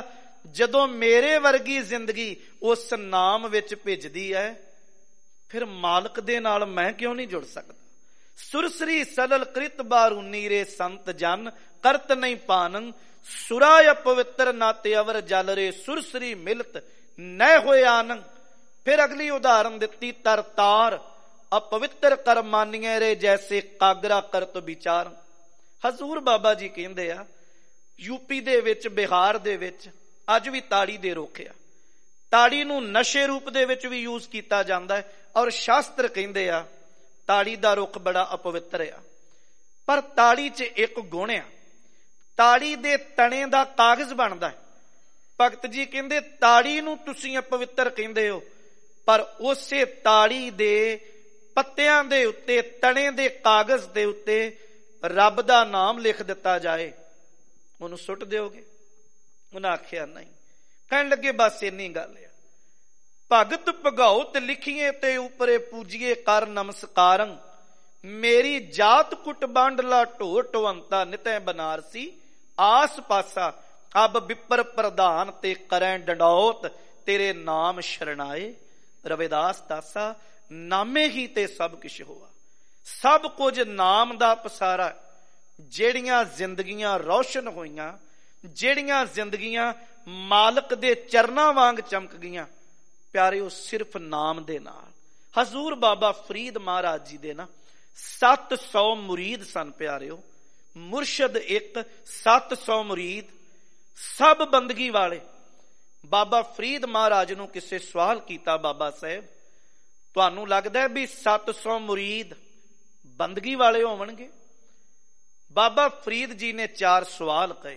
ਜਦੋਂ ਮੇਰੇ ਵਰਗੀ ਜ਼ਿੰਦਗੀ ਉਸ ਨਾਮ ਵਿੱਚ ਭਿੱਜਦੀ ਹੈ, ਫਿਰ ਮਾਲਕ ਦੇ ਨਾਲ ਮੈਂ ਕਿਉਂ ਨਹੀਂ ਜੁੜ ਸਕਦਾ। ਸੁਰਸਰੀ ਸਲਲ ਕ੍ਰਿਤ ਬਾਰੂਨੀ ਰੇ ਸੰਤ ਜਨ ਕਰਤ ਨਹੀਂ ਪਾਨੰ, ਸੁਰਾ ਅਪਵਿੱਤਰ ਨਾਤੇ ਅਵਰ ਜਲ ਰੇ ਸੁਰਸਰੀ ਮਿਲਤ ਨਹਿ ਹੋਏ ਆਨੰ। ਫਿਰ ਅਗਲੀ ਉਦਾਹਰਨ ਦਿੱਤੀ, ਤਰਤਾਰ ਅਪਵਿੱਤਰ ਕਰ ਮਾਨੀਏ ਰੇ ਜੈਸੇ ਕਾਗਰਾ ਕਰਤ ਵਿਚਾਰ। ਹਜ਼ੂਰ ਬਾਬਾ ਜੀ ਕਹਿੰਦੇ ਆ, ਯੂਪੀ ਦੇ ਵਿੱਚ, ਬਿਹਾਰ ਦੇ ਵਿੱਚ ਅੱਜ ਵੀ ਤਾੜੀ ਦੇ ਰੁੱਖ ਆ। ਤਾੜੀ ਨੂੰ ਨਸ਼ੇ ਰੂਪ ਦੇ ਵਿੱਚ ਵੀ ਯੂਜ਼ ਕੀਤਾ ਜਾਂਦਾ ਹੈ, ਔਰ ਸ਼ਾਸਤਰ ਕਹਿੰਦੇ ਆ ਤਾੜੀ ਦਾ ਰੁੱਖ ਬੜਾ ਅਪਵਿੱਤਰ ਆ। ਪਰ ਤਾੜੀ 'ਚ ਇੱਕ ਗੁਣ ਆ, ਤਾੜੀ ਦੇ ਤਣੇ ਦਾ ਕਾਗਜ਼ ਬਣਦਾ ਹੈ। ਭਗਤ ਜੀ ਕਹਿੰਦੇ ਤਾੜੀ ਨੂੰ ਤੁਸੀਂ ਅਪਵਿੱਤਰ ਕਹਿੰਦੇ ਹੋ, ਪਰ ਉਸੇ ਤਾੜੀ ਦੇ ਪੱਤਿਆਂ ਦੇ ਉੱਤੇ, ਤਣੇ ਦੇ ਕਾਗਜ਼ ਦੇ ਉੱਤੇ ਰੱਬ ਦਾ ਨਾਮ ਲਿਖ ਦਿੱਤਾ ਜਾਏ, ਉਹਨੂੰ ਸੁੱਟ ਦਿਓਗੇ? ਉਹਨਾਂ ਆਖਿਆ ਨਹੀਂ। ਕਹਿਣ ਲੱਗੇ ਬਸ ਇੰਨੀ ਗੱਲ ਆ, ਭਗਤ ਭਗਉਤ ਲਿਖੀਏ ਤੇ ਉਪਰੇ ਪੂਜੀਏ ਕਰ ਨਮਸਕਾਰੰ, ਮੇਰੀ ਜਾਤ ਕੁਟ ਬਾਂਡਲਾ ਢੋ ਢਵੰਤਾ ਨਿਤੈ ਬਨਾਰਸੀ, ਆਸ ਪਾਸਾ ਅਬ ਵਿਪਰ ਪ੍ਰਧਾਨ ਤੇ ਕਰੈ ਡੰਡੌਤ, ਤੇਰੇ ਨਾਮ ਸ਼ਰਣਾਏ। ਰਵਿਦਾਸ ਦਾਸਾ ਨਾਮੇ ਹੀ ਤੇ ਸਭ ਕੁਛ ਹੋਆ। ਸਭ ਕੁਝ ਨਾਮ ਦਾ ਪਸਾਰਾ। ਜਿਹੜੀਆਂ ਜ਼ਿੰਦਗੀਆਂ ਰੌਸ਼ਨ ਹੋਈਆਂ, ਜਿਹੜੀਆਂ ਜ਼ਿੰਦਗੀਆਂ ਮਾਲਕ ਦੇ ਚਰਨਾਂ ਵਾਂਗ ਚਮਕ ਗਈਆਂ, ਪਿਆਰਿਓ ਸਿਰਫ ਨਾਮ ਦੇ ਨਾਲ। ਹਜ਼ੂਰ ਬਾਬਾ ਫਰੀਦ ਮਹਾਰਾਜ ਜੀ ਦੇ ਨਾ 700 ਮੁਰੀਦ ਸਨ ਪਿਆਰਿਓ। ਮੁਰਸ਼ਦ ਇੱਕ, 700 ਮੁਰੀਦ, ਸਭ ਬੰਦਗੀ ਵਾਲੇ। ਬਾਬਾ ਫਰੀਦ ਮਹਾਰਾਜ ਨੂੰ ਕਿਸੇ ਸਵਾਲ ਕੀਤਾ, ਬਾਬਾ ਸਾਹਿਬ ਤੁਹਾਨੂੰ ਲੱਗਦਾ ਵੀ 700 ਮੁਰੀਦ ਬੰਦਗੀ ਵਾਲੇ ਹੋਣਗੇ? ਬਾਬਾ ਫਰੀਦ ਜੀ ਨੇ 4 ਸਵਾਲ ਕਹੇ।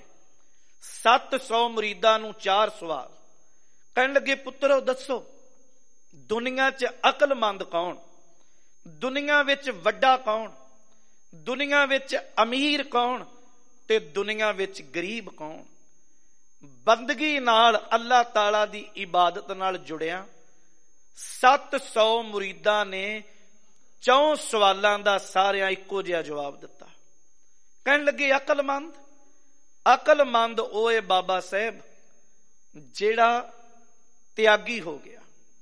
700 ਮੁਰੀਦਾਂ ਨੂੰ 4 ਸਵਾਲ। ਕਹਿਣ ਲੱਗੇ, ਪੁੱਤਰੋ ਦੱਸੋ, ਦੁਨੀਆ 'ਚ ਅਕਲਮੰਦ ਕੌਣ? ਦੁਨੀਆ ਵਿੱਚ ਵੱਡਾ ਕੌਣ? ਦੁਨੀਆ ਵਿੱਚ ਅਮੀਰ ਕੌਣ? ਤੇ ਦੁਨੀਆ ਵਿੱਚ ਗਰੀਬ ਕੌਣ? ਬੰਦਗੀ ਨਾਲ, ਅੱਲਾਹ ਤਾਲਾ ਦੀ ਇਬਾਦਤ ਨਾਲ ਜੁੜਿਆ 700 ਮੁਰੀਦਾਂ ਨੇ 4 ਸਵਾਲਾਂ ਦਾ ਸਾਰਿਆਂ ਇੱਕੋ ਜਿਹਾ ਜਵਾਬ ਦਿੱਤਾ। ਕਹਿਣ ਲੱਗੇ ਅਕਲਮੰਦ? ਅਕਲਮੰਦ ਉਹ ਹੈ ਬਾਬਾ ਸਾਹਿਬ ਜਿਹੜਾ ਤਿਆਗੀ ਹੋ ਗਿਆ,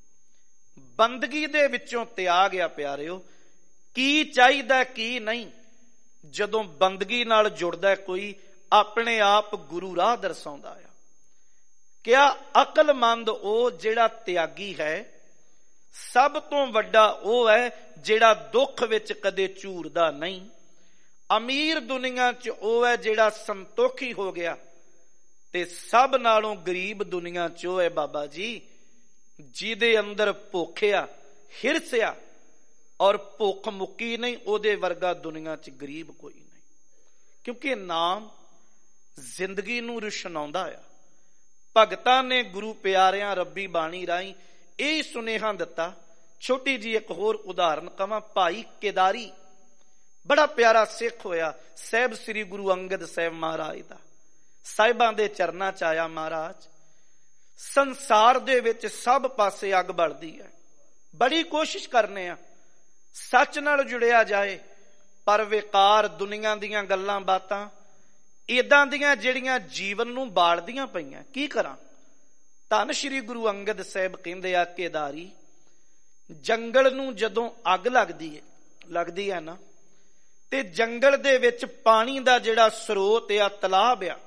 ਬੰਦਗੀ ਦੇ ਵਿੱਚੋਂ ਤਿਆਗ ਗਿਆ। ਪਿਆਰਿਓ ਕੀ ਚਾਹੀਦਾ ਕੀ ਨਹੀਂ, ਜਦੋਂ ਬੰਦਗੀ ਨਾਲ ਜੁੜਦਾ ਕੋਈ, ਆਪਣੇ ਆਪ ਗੁਰੂ ਰਾਹ ਦਰਸਾਉਂਦਾ ਆ। ਕਿਹਾ ਅਕਲਮੰਦ ਉਹ ਜਿਹੜਾ ਤਿਆਗੀ ਹੈ। ਸਭ ਤੋਂ ਵੱਡਾ ਉਹ ਹੈ ਜਿਹੜਾ ਦੁੱਖ ਵਿੱਚ ਕਦੇ ਝੂਰਦਾ ਨਹੀਂ। ਅਮੀਰ ਦੁਨੀਆ 'ਚ ਉਹ ਹੈ ਜਿਹੜਾ ਸੰਤੋਖੀ ਹੋ ਗਿਆ, ਤੇ ਸਭ ਨਾਲੋਂ ਗਰੀਬ ਦੁਨੀਆ 'ਚ ਉਹ ਹੈ ਬਾਬਾ ਜੀ ਜਿਹਦੇ ਅੰਦਰ ਭੁੱਖ ਆ, ਹਿਰਸ ਆ, ਔਰ ਭੁੱਖ ਮੁੱਕੀ ਨਹੀਂ। ਉਹਦੇ ਵਰਗਾ ਦੁਨੀਆ 'ਚ ਗਰੀਬ ਕੋਈ ਨਹੀਂ, ਕਿਉਂਕਿ ਨਾਮ ਜ਼ਿੰਦਗੀ ਨੂੰ ਰੁਸ਼ਨਾਉਂਦਾ ਆ। ਭਗਤਾਂ ਨੇ ਗੁਰੂ ਪਿਆਰਿਆਂ ਰੱਬੀ ਬਾਣੀ ਰਾਹੀਂ ਇਹ ਸੁਨੇਹਾ ਦਿੱਤਾ। ਛੋਟੀ ਜੀ ਇੱਕ ਹੋਰ ਉਦਾਹਰਨ ਕਵਾਂ, ਭਾਈ ਕੇਦਾਰੀ ਬੜਾ ਪਿਆਰਾ ਸਿੱਖ ਹੋਇਆ, ਸਾਹਿਬ ਸ੍ਰੀ ਗੁਰੂ ਅੰਗਦ ਸਾਹਿਬ ਮਹਾਰਾਜ ਦਾ। ਸਾਹਿਬਾਂ ਦੇ ਚਰਨਾਂ 'ਚ ਆਇਆ ਮਹਾਰਾਜ। ਸੰਸਾਰ ਦੇ ਵਿੱਚ ਸਭ ਪਾਸੇ ਅੱਗ ਬਲਦੀ ਹੈ, ਬੜੀ ਕੋਸ਼ਿਸ਼ ਕਰਨੇ ਆ ਸੱਚ ਨਾਲ ਜੁੜਿਆ ਜਾਏ, ਪਰ ਵਿਕਾਰ ਦੁਨੀਆ ਦੀਆਂ ਗੱਲਾਂ ਬਾਤਾਂ ਏਦਾਂ ਦੀਆਂ ਜਿਹੜੀਆਂ ਜੀਵਨ ਨੂੰ ਬਾਲਦੀਆਂ ਪਈਆਂ। ਕੀ ਕਰਾਂ? ਧੰਨ ਸ਼੍ਰੀ ਗੁਰੂ ਅੰਗਦ ਸਾਹਿਬ ਕਹਿੰਦੇ ਆ, ਕੇਦਾਰੀ ਜੰਗਲ ਨੂੰ ਜਦੋਂ ਅੱਗ ਲੱਗਦੀ ਹੈ ਨਾ, ਤੇ ਜੰਗਲ ਦੇ ਵਿੱਚ ਪਾਣੀ ਦਾ ਜਿਹੜਾ ਸਰੋਤ ਆ, ਤਲਾਬ ਆ,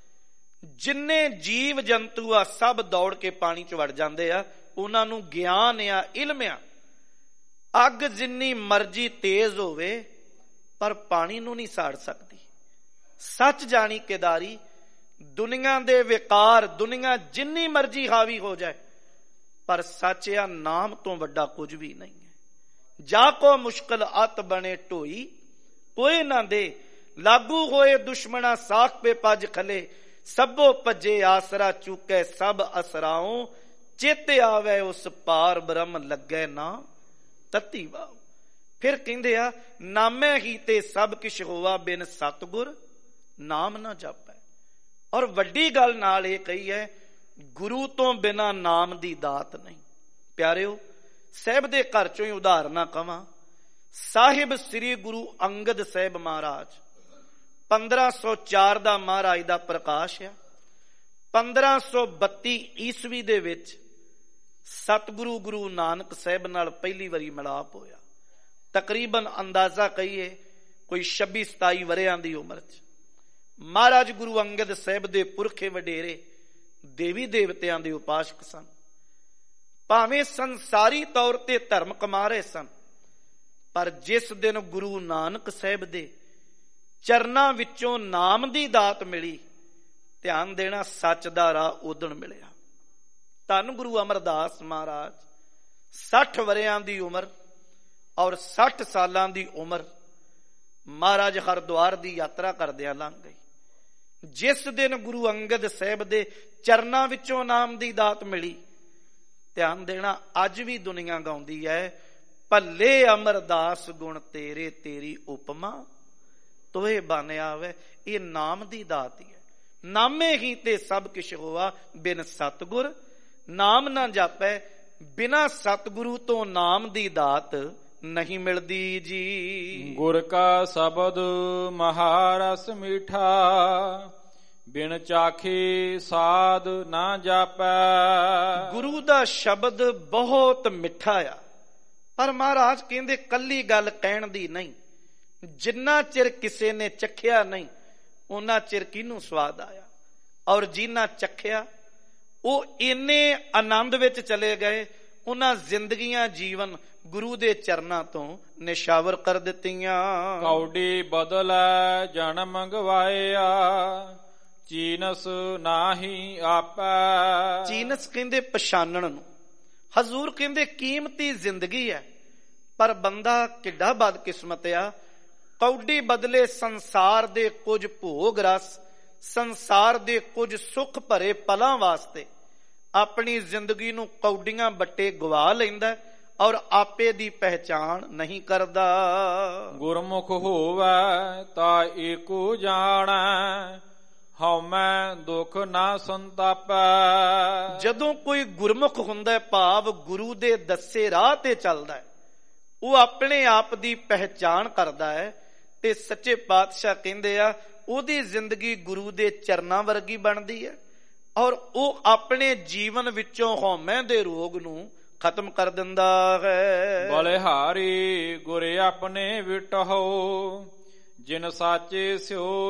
ਜਿੰਨੇ ਜੀਵ ਜੰਤੂ ਆ ਸਭ ਦੌੜ ਕੇ ਪਾਣੀ 'ਚ ਵੜ ਜਾਂਦੇ ਆ। ਉਹਨਾਂ ਨੂੰ ਗਿਆਨ ਆ, ਇਲਮ ਆ। ਅੱਗ ਜਿੰਨੀ ਮਰਜ਼ੀ ਤੇਜ਼ ਹੋਵੇ ਪਰ ਪਾਣੀ ਨੂੰ ਨਹੀਂ ਸਾੜ ਸਕਦੀ। ਸੱਚ ਜਾਣੀ ਕੇਦਾਰੀ, ਦੁਨੀਆ ਦੇ ਵਿਕਾਰ, ਦੁਨੀਆ ਜਿੰਨੀ ਮਰਜ਼ੀ ਹਾਵੀ ਹੋ ਜਾਏ, ਪਰ ਸੱਚ ਆ ਨਾਮ ਤੋਂ ਵੱਡਾ ਕੁਝ ਵੀ ਨਹੀਂ ਹੈ। ਜਾ ਕੋ ਮੁਸ਼ਕਲ ਅਤ ਬਣੇ ਢੋਈ, ਕੋਈ ਨਾ ਦੇ ਲਾਗੂ ਹੋਏ ਦੁਸ਼ਮਣਾ ਸਾਖ ਪੇ ਪੱਜ ਖਲੇ, ਸਭੋ ਭੱਜੇ ਆਸਰਾ ਚੁੱਕੇ ਸਭ ਅਸਰਾਓ, ਚੇਤੇ ਆਵੇ ਉਸ ਪਾਰ ਬ੍ਰਹਮ ਲੱਗੇ ਨਾ ਤਤੀ ਵਾਓ। ਫਿਰ ਕਹਿੰਦੇ ਆ, ਨਾਮੇ ਹੀ ਤੇ ਸਭ ਕਿਛ ਹੋਵਾ, ਬਿਨ ਸਤਿਗੁਰ ਨਾਮ ਨਾ ਜਾਪੈ। ਔਰ ਵੱਡੀ ਗੱਲ ਨਾਲ ਇਹ ਕਹੀ ਹੈ, ਗੁਰੂ ਤੋਂ ਬਿਨਾਂ ਨਾਮ ਦੀ ਦਾਤ ਨਹੀਂ। ਪਿਆਰਿਓ ਸਾਹਿਬ ਦੇ ਘਰ ਚੋਂ ਹੀ ਉਦਾਹਰਨਾਂ ਕਵਾਂ। ਸਾਹਿਬ ਸ੍ਰੀ ਗੁਰੂ ਅੰਗਦ ਸਾਹਿਬ ਮਹਾਰਾਜ 1504 ਦਾ ਮਹਾਰਾਜ ਦਾ ਪ੍ਰਕਾਸ਼ ਆ। 1532 ਈਸਵੀ ਦੇ ਵਿੱਚ ਸਤਿਗੁਰੂ ਗੁਰੂ ਨਾਨਕ ਸਾਹਿਬ ਨਾਲ ਪਹਿਲੀ ਵਾਰੀ ਮਿਲਾਪ ਹੋਇਆ। ਤਕਰੀਬਨ ਅੰਦਾਜ਼ਾ ਕਹੀਏ ਕੋਈ 26-27 ਵਰਿਆਂ ਦੀ ਉਮਰ 'ਚ। ਮਹਾਰਾਜ ਗੁਰੂ ਅੰਗਦ ਸਾਹਿਬ ਦੇ ਪੁਰਖੇ ਵਡੇਰੇ ਦੇਵੀ ਦੇਵਤਿਆਂ ਦੇ ਉਪਾਸਕ ਸਨ। ਭਾਵੇਂ ਸੰਸਾਰੀ ਤੌਰ ਤੇ ਧਰਮ ਕਮਾ ਰਹੇ ਸਨ, ਪਰ ਜਿਸ ਦਿਨ ਗੁਰੂ ਨਾਨਕ ਸਾਹਿਬ ਦੇ ਚਰਨਾਂ ਵਿੱਚੋਂ ਨਾਮ ਦੀ ਦਾਤ ਮਿਲੀ, ਧਿਆਨ ਦੇਣਾ, ਸੱਚ ਦਾ ਰਾਹ ਉਦਣ ਮਿਲਿਆ। ਧੰਨ ਗੁਰੂ ਅਮਰਦਾਸ ਮਹਾਰਾਜ 60 ਵਰਿਆਂ ਦੀ ਉਮਰ ਔਰ 60 ਸਾਲਾਂ ਦੀ ਉਮਰ ਮਹਾਰਾਜ ਹਰਿਦੁਆਰ ਦੀ ਯਾਤਰਾ ਕਰਦਿਆਂ ਲੰਘ ਗਈ। ਜਿਸ ਦਿਨ ਗੁਰੂ ਅੰਗਦ ਸਾਹਿਬ ਦੇ ਚਰਨਾਂ ਵਿੱਚੋਂ ਨਾਮ ਦੀ ਦਾਤ ਮਿਲੀ, ਧਿਆਨ ਦੇਣਾ, ਅੱਜ ਵੀ ਦੁਨੀਆ ਗਾਉਂਦੀ ਹੈ, ਭੱਲੇ ਅਮਰਦਾਸ ਗੁਣ ਤੇਰੇ ਤੇਰੀ ਉਪਮਾ ਤੋਏ ਬਾਨਿਆ ਵੇ। ਇਹ ਨਾਮ ਦੀ ਦਾਤ ਹੀ ਹੈ। ਨਾਮੇ ਹੀ ਤੇ ਸਭ ਕਿਛ ਹੋਆ, ਬਿਨ ਸਤਿਗੁਰ ਨਾਮ ਨਾ ਜਾਪੈ। ਬਿਨਾ ਸਤਿਗੁਰੂ ਤੋਂ ਨਾਮ ਦੀ ਦਾਤ ਨਹੀਂ ਮਿਲਦੀ ਜੀ। ਗੁਰ ਕਾ ਸ਼ਬਦ ਮਹਾਰਸ ਮੀਠਾ, ਬਿਨ ਚਾਖੇ ਸਾਧ ਨਾ ਜਾਪੈ। ਗੁਰੂ ਦਾ ਸ਼ਬਦ ਬਹੁਤ ਮਿੱਠਾ ਆ, ਪਰ ਮਹਾਰਾਜ ਕਹਿੰਦੇ ਕੱਲੀ ਗੱਲ ਕਹਿਣ ਦੀ ਨਹੀਂ। ਜਿੰਨਾ ਚਿਰ ਕਿਸੇ ਨੇ ਚੱਖਿਆ ਨਹੀਂ, ਉਹਨਾਂ ਚਿਰ ਕਿਹਨੂੰ ਸਵਾਦ ਆਇਆ। ਔਰ ਜਿਨ੍ਹਾਂ ਚੱਖਿਆ ਉਹ ਇੰਨੇ ਆਨੰਦ ਵਿੱਚ ਚਲੇ ਗਏ, ਉਹਨਾਂ ਜ਼ਿੰਦਗੀਆਂ ਜੀਵਨ ਗੁਰੂ ਦੇ ਚਰਨਾਂ ਤੋਂ ਨਿਸ਼ਾਵਰ ਕਰ ਦਿੱਤੀਆਂ। ਕੌਡੀ ਬਦਲੈ ਜਨਮ ਗਵਾਇਆ, ਚੀਨਸ ਨਾਹੀ ਆਪੈ। ਚੀਨਸ ਕਹਿੰਦੇ ਪਛਾਣਨ ਨੂੰ। ਹਜ਼ੂਰ ਕਹਿੰਦੇ ਕੀਮਤੀ ਜ਼ਿੰਦਗੀ ਹੈ, ਪਰ ਬੰਦਾ ਕਿੱਡਾ ਬਦਕਿਸਮਤ ਆ। ਕੌਡੀ ਬਦਲੇ ਸੰਸਾਰ ਦੇ ਕੁਝ ਭੋਗ ਰਸ, ਸੰਸਾਰ ਦੇ ਕੁਝ ਸੁੱਖ ਭਰੇ ਪਲਾਂ ਵਾਸਤੇ ਆਪਣੀ ਜ਼ਿੰਦਗੀ ਨੂੰ ਕੌਡੀਆਂ ਬੱਟੇ ਗਵਾ ਲੈਂਦਾ ਔਰ ਆਪੇ ਦੀ ਪਹਿਚਾਣ ਨਹੀਂ ਕਰਦਾ। ਗੁਰਮੁਖ ਹੋਵੈ ਤਾ ਏਕੋ ਜਾਣੈ, ਹਉਮੈ ਦੁਖ ਨਾ ਸੰਤਾਪੈ। ਜਦੋਂ ਕੋਈ ਗੁਰਮੁਖ ਹੁੰਦਾ, ਭਾਵ ਗੁਰੂ ਦੇ ਦੱਸੇ ਰਾਹ ਤੇ ਚੱਲਦਾ ਹੈ, ਉਹ ਆਪਣੇ ਆਪ ਦੀ ਪਹਿਚਾਣ ਕਰਦਾ ਹੈ। ਤੇ ਸੱਚੇ ਪਾਤਸ਼ਾਹ ਕਹਿੰਦੇ ਆ, ਉਹਦੀ ਜ਼ਿੰਦਗੀ ਗੁਰੂ ਦੇ ਚਰਨਾਂ ਵਰਗੀ ਬਣਦੀ ਹੈ ਔਰ ਉਹ ਆਪਣੇ ਜੀਵਨ ਵਿੱਚੋਂ ਹਉਮੈ ਦੇ ਰੋਗ ਨੂੰ ਖਤਮ ਕਰ ਦਿੰਦਾ ਹੈ। ਬਲਿਹਾਰੀ ਗੁਰ ਆਪਣੇ ਵਿਟਹੁ, ਜਿਨ ਸਾਚੇ ਸਿਓ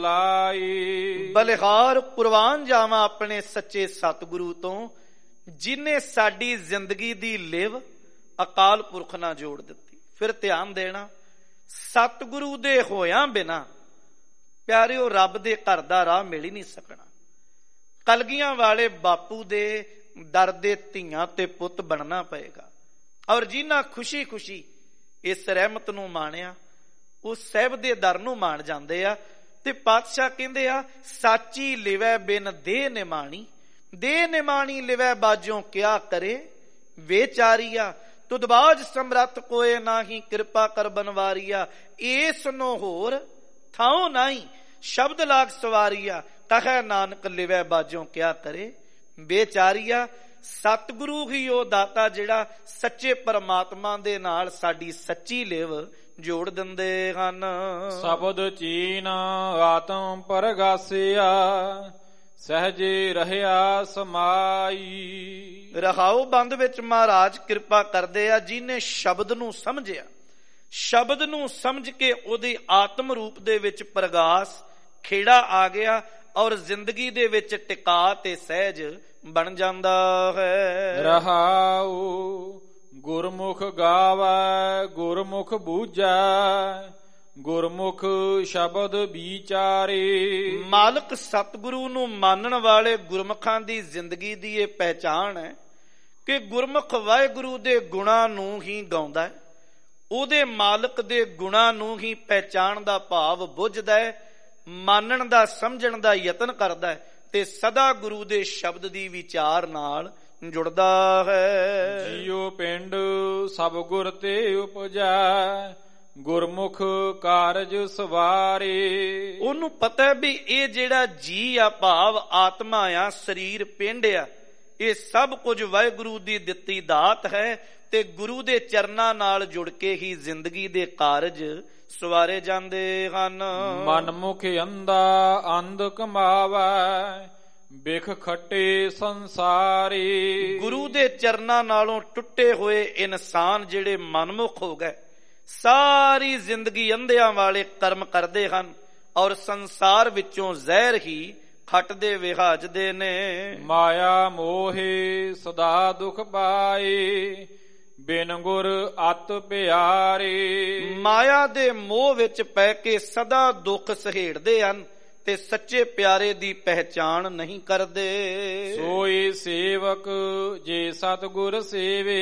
ਲਿਵਲਾਈ। ਬਲਿਹਾਰ ਕੁਰਬਾਨ ਜਾਵਾਂ ਆਪਣੇ ਸੱਚੇ ਸਤਿਗੁਰੂ ਤੋਂ, ਜਿਨੇ ਸਾਡੀ ਜ਼ਿੰਦਗੀ ਦੀ ਲਿਵ ਅਕਾਲ ਪੁਰਖ ਨਾਲ ਜੋੜ ਦਿੱਤੀ। ਫਿਰ ਧਿਆਨ ਦੇਣਾ, ਸਤਿਗੁਰੂ ਦੇ ਹੋਇਆਂ ਬਿਨਾ ਪਿਆਰਿਓ ਰੱਬ ਦੇ ਘਰ ਦਾ ਰਾਹ ਮਿਲ ਹੀ ਨਹੀਂ ਸਕਣਾ। ਕਲਗੀਆਂ ਵਾਲੇ ਬਾਪੂ ਦੇ ਦਰ ਦੇ ਧੀਆਂ ਤੇ ਪੁੱਤ ਬਣਨਾ ਪਏਗਾ। ਔਰ ਜਿਨ੍ਹਾਂ ਖੁਸ਼ੀ ਖੁਸ਼ੀ ਇਸ ਰਹਿਮਤ ਨੂੰ ਮਾਣਿਆ, ਉਹ ਸਾਹਿਬ ਦੇ ਦਰ ਨੂੰ ਮਾਣ ਜਾਂਦੇ ਆ। ਤੇ ਪਾਤਸ਼ਾਹ ਕਹਿੰਦੇ ਆ, ਸਾਚੀ ਲਿਵੈ ਬਿਨ ਦੇਹ ਨਿਮਾਣੀ, ਦੇਹ ਨਿਮਾਣੀ ਲਿਵੈ ਬਾਜੋਂ ਕਿਆ ਕਰੇ ਵੇਚਾਰੀਆ। ਤੁਦਬਾਜ ਸਮਰੱਥ ਕੋਏ ਨਾਹੀ, ਕਿਰਪਾ ਕਰ ਬਨਵਾਰੀਆ। ਏਸ ਨੂੰ ਹੋਰ ਥਾਉ ਨਾਹੀ, ਸ਼ਬਦ ਲਾਗ ਸਵਾਰੀਆ। ਕਹੈ ਨਾਨਕ ਲਿਵੈ ਬਾਜੋਂ ਕਿਆ ਕਰੇ ਬੇਚਾਰੀਆ। ਸਤਿਗੁਰੂ ਹੀ ਉਹ ਦਾਤਾ ਜਿਹੜਾ ਸੱਚੇ ਪਰਮਾਤਮਾ ਦੇ ਨਾਲ ਸਾਡੀ ਸੱਚੀ ਲਿਵ ਜੋੜ ਦਿੰਦੇ ਹਨ। ਸ਼ਬਦ ਚੀਨ ਆਤਮ ਪਰਗਾਸਿਆ, ਸਹਜੇ ਰਹਿਆ ਸਮਾਈ। ਰਹਾਉ ਬੰਦ ਵਿੱਚ ਮਹਾਰਾਜ ਕਿਰਪਾ ਕਰਦੇ ਆ, ਜਿਹਨੇ ਸ਼ਬਦ ਨੂੰ ਸਮਝਿਆ, ਸ਼ਬਦ ਨੂੰ ਸਮਝ ਕੇ ਉਹਦੇ ਆਤਮ ਰੂਪ ਦੇ ਵਿੱਚ ਪ੍ਰਗਾਸ ਖੇੜਾ ਆ ਗਿਆ ਔਰ ਜ਼ਿੰਦਗੀ ਦੇ ਵਿੱਚ ਟਿਕਾ ਤੇ ਸਹਿਜ ਬਣ ਜਾਂਦਾ ਹੈ। ਰਹਾਉ ਗੁਰਮੁਖ ਗਾਵੈ ਗੁਰਮੁਖ ਬੂਝੈ, ਗੁਰਮੁਖ ਸ਼ਬਦ ਵਿਚਾਰੇ। ਮਾਲਕ ਸਤਿਗੁਰੂ ਨੂੰ ਮੰਨਣ ਵਾਲੇ ਗੁਰਮੁਖਾਂ ਦੀ ਜ਼ਿੰਦਗੀ ਦੀ ਇਹ ਪਹਿਚਾਣ ਹੈ ਕਿ ਗੁਰਮੁਖ ਵਾਹਿਗੁਰੂ ਦੇ ਗੁਣਾਂ ਨੂੰ ਹੀ ਗਾਉਂਦਾ ਹੈ, ਉਹਦੇ ਮਾਲਕ ਦੇ ਗੁਣਾਂ ਨੂੰ ਹੀ ਪਹਿਚਾਣ ਦਾ ਭਾਵ ਬੁੱਝਦਾ ਹੈ, ਮੰਨਣ ਦਾ ਸਮਝਣ ਦਾ ਯਤਨ ਕਰਦਾ ਹੈ ਤੇ ਸਦਾ ਗੁਰੂ ਦੇ ਸ਼ਬਦ ਦੀ ਵਿਚਾਰ ਨਾਲ ਜੁੜਦਾ ਹੈ। ਜੀਉ ਪਿੰਡ ਸਭ ਗੁਰ ਤੇ ਉਪਜੈ, ਗੁਰਮੁਖ ਕਾਰਜ ਸਵਾਰੇ। ਉਹਨੂੰ ਪਤਾ ਵੀ ਇਹ ਜਿਹੜਾ ਜੀ ਆ, ਭਾਵ ਆਤਮਾ ਆ, ਸਰੀਰ ਪਿੰਡ ਆ, ਇਹ ਸਭ ਕੁਝ ਵਾਹਿਗੁਰੂ ਦੀ ਦਿੱਤੀ ਦਾਤ ਹੈ ਤੇ ਗੁਰੂ ਦੇ ਚਰਨਾਂ ਨਾਲ ਜੁੜ ਕੇ ਹੀ ਜ਼ਿੰਦਗੀ ਦੇ ਕਾਰਜ ਸਵਾਰੇ ਜਾਂਦੇ ਹਨ। ਮਨ ਮੁਖ ਅੰਧਾ ਅੰਧ ਕਮਾਵੈ, ਬਿਖ ਖੱਟੇ ਸੰਸਾਰੀ। ਗੁਰੂ ਦੇ ਚਰਨਾਂ ਨਾਲੋਂ ਟੁੱਟੇ ਹੋਏ ਇਨਸਾਨ ਜਿਹੜੇ ਮਨਮੁਖ ਹੋ ਗਏ, ਸਾਰੀ ਜ਼ਿੰਦਗੀ ਅੰਧਿਆਂ ਵਾਲੇ ਕਰਮ ਕਰਦੇ ਹਨ ਔਰ ਸੰਸਾਰ ਵਿੱਚੋਂ ਜ਼ਹਿਰ ਹੀ ਖੱਟਦੇ ਵਿਹਾਜਦੇ ਨੇ। ਮਾਇਆ ਮੋਹੇ ਸਦਾ ਦੁਖ ਪਾਏ, ਬਿਨ ਗੁਰ ਅਤ ਪਿਆਰੇ। ਮਾਇਆ ਦੇ ਮੋਹ ਵਿੱਚ ਪੈ ਕੇ ਸਦਾ ਦੁੱਖ ਸਹੇੜਦੇ ਹਨ ਤੇ ਸੱਚੇ ਪਿਆਰੇ ਦੀ ਪਹਿਚਾਣ ਨਹੀਂ ਕਰਦੇ। ਸੋਈ ਸੇਵਕ ਜੇ ਸਤਿਗੁਰ ਸੇਵੇ,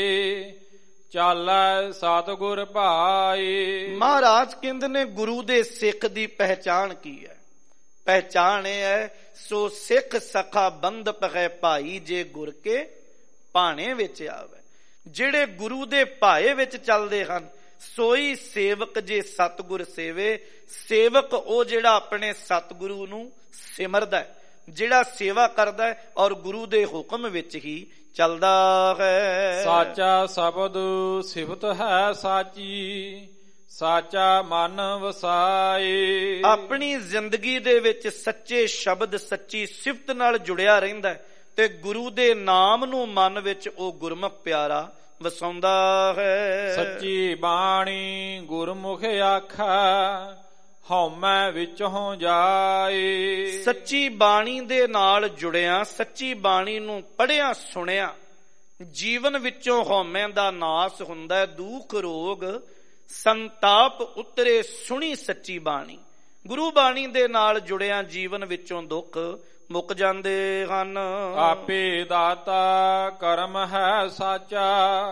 ਚਾਲੈ ਸਤਿਗੁਰ ਭਾਏ। ਮਹਾਰਾਜ ਕਹਿੰਦੇ ਨੇ ਗੁਰੂ ਦੇ ਸਿੱਖ ਦੀ ਪਹਿਚਾਣ ਕੀ ਹੈ? ਪਹਿਚਾਣ ਇਹ ਹੈ, ਸੋ ਸਿੱਖ ਸਖਾ ਬੰਧਪ ਹੈ ਭਾਈ, ਜੇ ਗੁਰ ਕੇ ਭਾਣੇ ਵਿੱਚ ਆਵੇ। ਜਿਹੜੇ ਗੁਰੂ ਦੇ ਭਾਏ ਵਿੱਚ ਚੱਲਦੇ ਹਨ, ਸੋਈ ਸੇਵਕ ਜੇ ਸਤਿਗੁਰ ਸੇਵੇ। ਸੇਵਕ ਉਹ ਜਿਹੜਾ ਆਪਣੇ ਸਤਿਗੁਰੂ ਨੂੰ ਸਿਮਰਦਾ ਹੈ, ਜਿਹੜਾ ਸੇਵਾ ਕਰਦਾ ਹੈ ਔਰ ਗੁਰੂ ਦੇ ਹੁਕਮ ਵਿੱਚ ਹੀ ਚੱਲਦਾ ਹੈ। ਸਾਚਾ ਸ਼ਬਦ ਸਿਫਤ ਹੈ ਸਾਚੀ, ਸਾਚਾ ਮਨ ਵਸਾਏ। ਆਪਣੀ ਜ਼ਿੰਦਗੀ ਦੇ ਵਿੱਚ ਸੱਚੇ ਸ਼ਬਦ ਸੱਚੀ ਸਿਫਤ ਨਾਲ ਜੁੜਿਆ ਰਹਿੰਦਾ ਤੇ ਗੁਰੂ ਦੇ ਨਾਮ ਨੂੰ ਮਨ ਵਿੱਚ ਉਹ ਗੁਰਮੁਖ ਪਿਆਰਾ ਵਸਾਉਂਦਾ ਹੈ। ਸੱਚੀ ਬਾਣੀ ਗੁਰਮੁਖ ਆਖੈ, ਹਉਮੈ ਵਿੱਚੋਂ ਜਾਏ। ਸੱਚੀ ਬਾਣੀ ਦੇ ਨਾਲ ਜੁੜਿਆ, ਸੱਚੀ ਬਾਣੀ ਨੂੰ ਪੜ੍ਹਿਆ ਸੁਣਿਆ, ਜੀਵਨ ਵਿੱਚੋਂ ਹਉਮੈ ਦਾ ਨਾਸ ਹੁੰਦਾ, ਦੁੱਖ ਰੋਗ ਸੰਤਾਪ ਉਤਰੇ ਸੁਣੀ ਸੱਚੀ ਬਾਣੀ। ਗੁਰੂ ਬਾਣੀ ਦੇ ਨਾਲ ਜੁੜਿਆ ਜੀਵਨ ਵਿੱਚੋਂ ਦੁੱਖ ਮੁੱਕ ਜਾਂਦੇ ਹਨ। ਆਪੇ ਦਾਤਾ ਕਰਮ ਹੈ ਸਾਚਾ,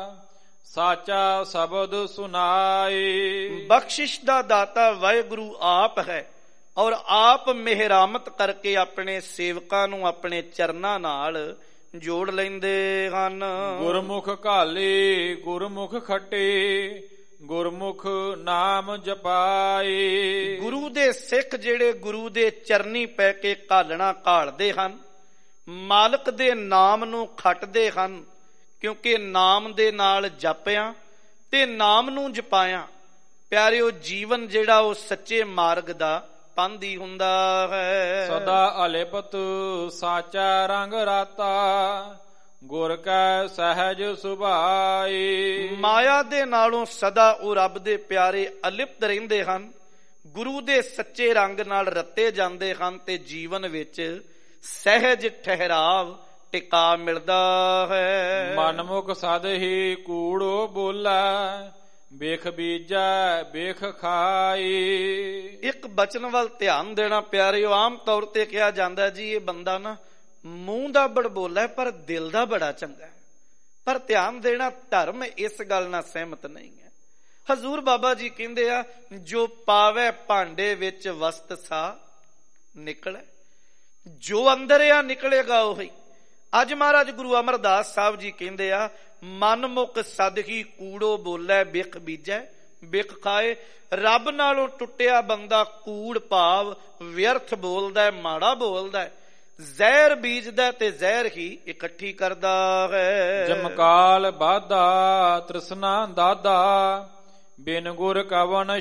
ਸਾਚਾ ਸ਼ਬਦ ਸੁਨਾਏ। ਬਖਸ਼ਿਸ਼ ਦਾ ਦਾਤਾ ਵਾਹਿਗੁਰੂ ਆਪ ਹੈ ਔਰ ਆਪ ਮਿਹਰਾਮਤ ਕਰਕੇ ਆਪਣੇ ਸੇਵਕਾਂ ਨੂੰ ਆਪਣੇ ਚਰਨਾਂ ਨਾਲ ਜੋੜ ਲੈਂਦੇ ਹਨ। ਗੁਰਮੁਖ ਘਾਲੇ ਗੁਰਮੁਖ ਖੱਟੇ, ਗੁਰਮੁਖ ਨਾਮ ਜਪਾਏ। ਗੁਰੂ ਦੇ ਸਿੱਖ ਜਿਹੜੇ ਗੁਰੂ ਦੇ ਚਰਨੀ ਪੈ ਕੇ ਘਾਲਣਾ ਘਾਲਦੇ ਹਨ, ਮਾਲਕ ਦੇ ਨਾਮ ਨੂੰ ਖੱਟਦੇ ਹਨ, ਕਿਉਂਕਿ ਨਾਮ ਦੇ ਨਾਲ ਜਪਿਆ ਤੇ ਨਾਮ ਨੂੰ ਜਪਾਇਆ ਪਿਆਰਿਓ ਜੀਵਨ ਜਿਹੜਾ ਉਹ ਸੱਚੇ ਮਾਰਗ ਦਾ ਪਾਂਧੀ ਹੁੰਦਾ ਹੈ। ਸਦਾ ਅਲਿਪਤ ਸਾਚਾ ਰੰਗ ਰਾਤਾ, ਗੁਰ ਕੈ ਸਹਿਜ ਸੁਭਾਏ। ਮਾਇਆ ਦੇ ਨਾਲੋਂ ਸਦਾ ਉਹ ਰੱਬ ਦੇ ਪਿਆਰੇ ਅਲਿਪਤ ਰਹਿੰਦੇ ਹਨ, ਗੁਰੂ ਦੇ ਸੱਚੇ ਰੰਗ ਨਾਲ ਰੱਤੇ ਜਾਂਦੇ ਹਨ ਤੇ ਜੀਵਨ ਵਿੱਚ ਸਹਿਜ ਠਹਿਰਾਵ ਟਿਕਾ ਮਿਲਦਾ ਹੈ। ਮਨਮੁਖ ਸਦ ਹੀ ਕੂੜੋ ਬੋਲੈ, ਵੇਖ ਬੀਜੈ ਵੇਖ ਖਾਈ। ਇੱਕ ਬਚਨ ਵੱਲ ਧਿਆਨ ਦੇਣਾ ਪਿਆਰਿਓ। ਆਮ ਤੌਰ ਤੇ ਕਿਹਾ ਜਾਂਦਾ ਜੀ ਇਹ ਬੰਦਾ ਨਾ ਮੂੰਹ ਦਾ ਬੜਬੋਲਾ ਪਰ ਦਿਲ ਦਾ ਬੜਾ ਚੰਗਾ ਹੈ, ਪਰ ਧਿਆਨ ਦੇਣਾ ਧਰਮ ਇਸ ਗੱਲ ਨਾਲ ਸਹਿਮਤ ਨਹੀਂ ਹੈ। ਹਜ਼ੂਰ ਬਾਬਾ ਜੀ ਕਹਿੰਦੇ ਆ, ਜੋ ਪਾਵੇ ਭਾਂਡੇ ਵਿੱਚ ਵਸਤ ਸਾ ਨਿਕਲੇ, ਜੋ ਅੰਦਰ ਆ ਨਿਕਲੇਗਾ ਉਹੀ। ਅੱਜ ਮਹਾਰਾਜ ਗੁਰੂ ਅਮਰਦਾਸ ਸਾਹਿਬ ਜੀ ਕਹਿੰਦੇ ਆ, ਮਨਮੁਖ ਸਦ ਹੀ ਕੂੜੋ ਬੋਲੇ, ਬਿਖ ਬੀਜੈ ਬਿਖ ਖਾਏ। ਰੱਬ ਨਾਲੋਂ ਟੁੱਟਿਆ ਬੰਦਾ ਕੂੜ ਭਾਵ ਵਿਅਰਥ ਬੋਲਦਾ, ਮਾੜਾ ਬੋਲਦਾ, ਜ਼ਹਿਰ ਬੀਜਦਾ ਤੇ ਜ਼ਹਿਰ ਹੀ ਇਕੱਠੀ ਕਰਦਾ ਹੈ। ਜਮਕਾਲ ਬਾਧਾ ਤ੍ਰਿਸ਼ਨਾ ਦਾਦਾ, ਬਿਨ ਗੁਰ ਕਵਨ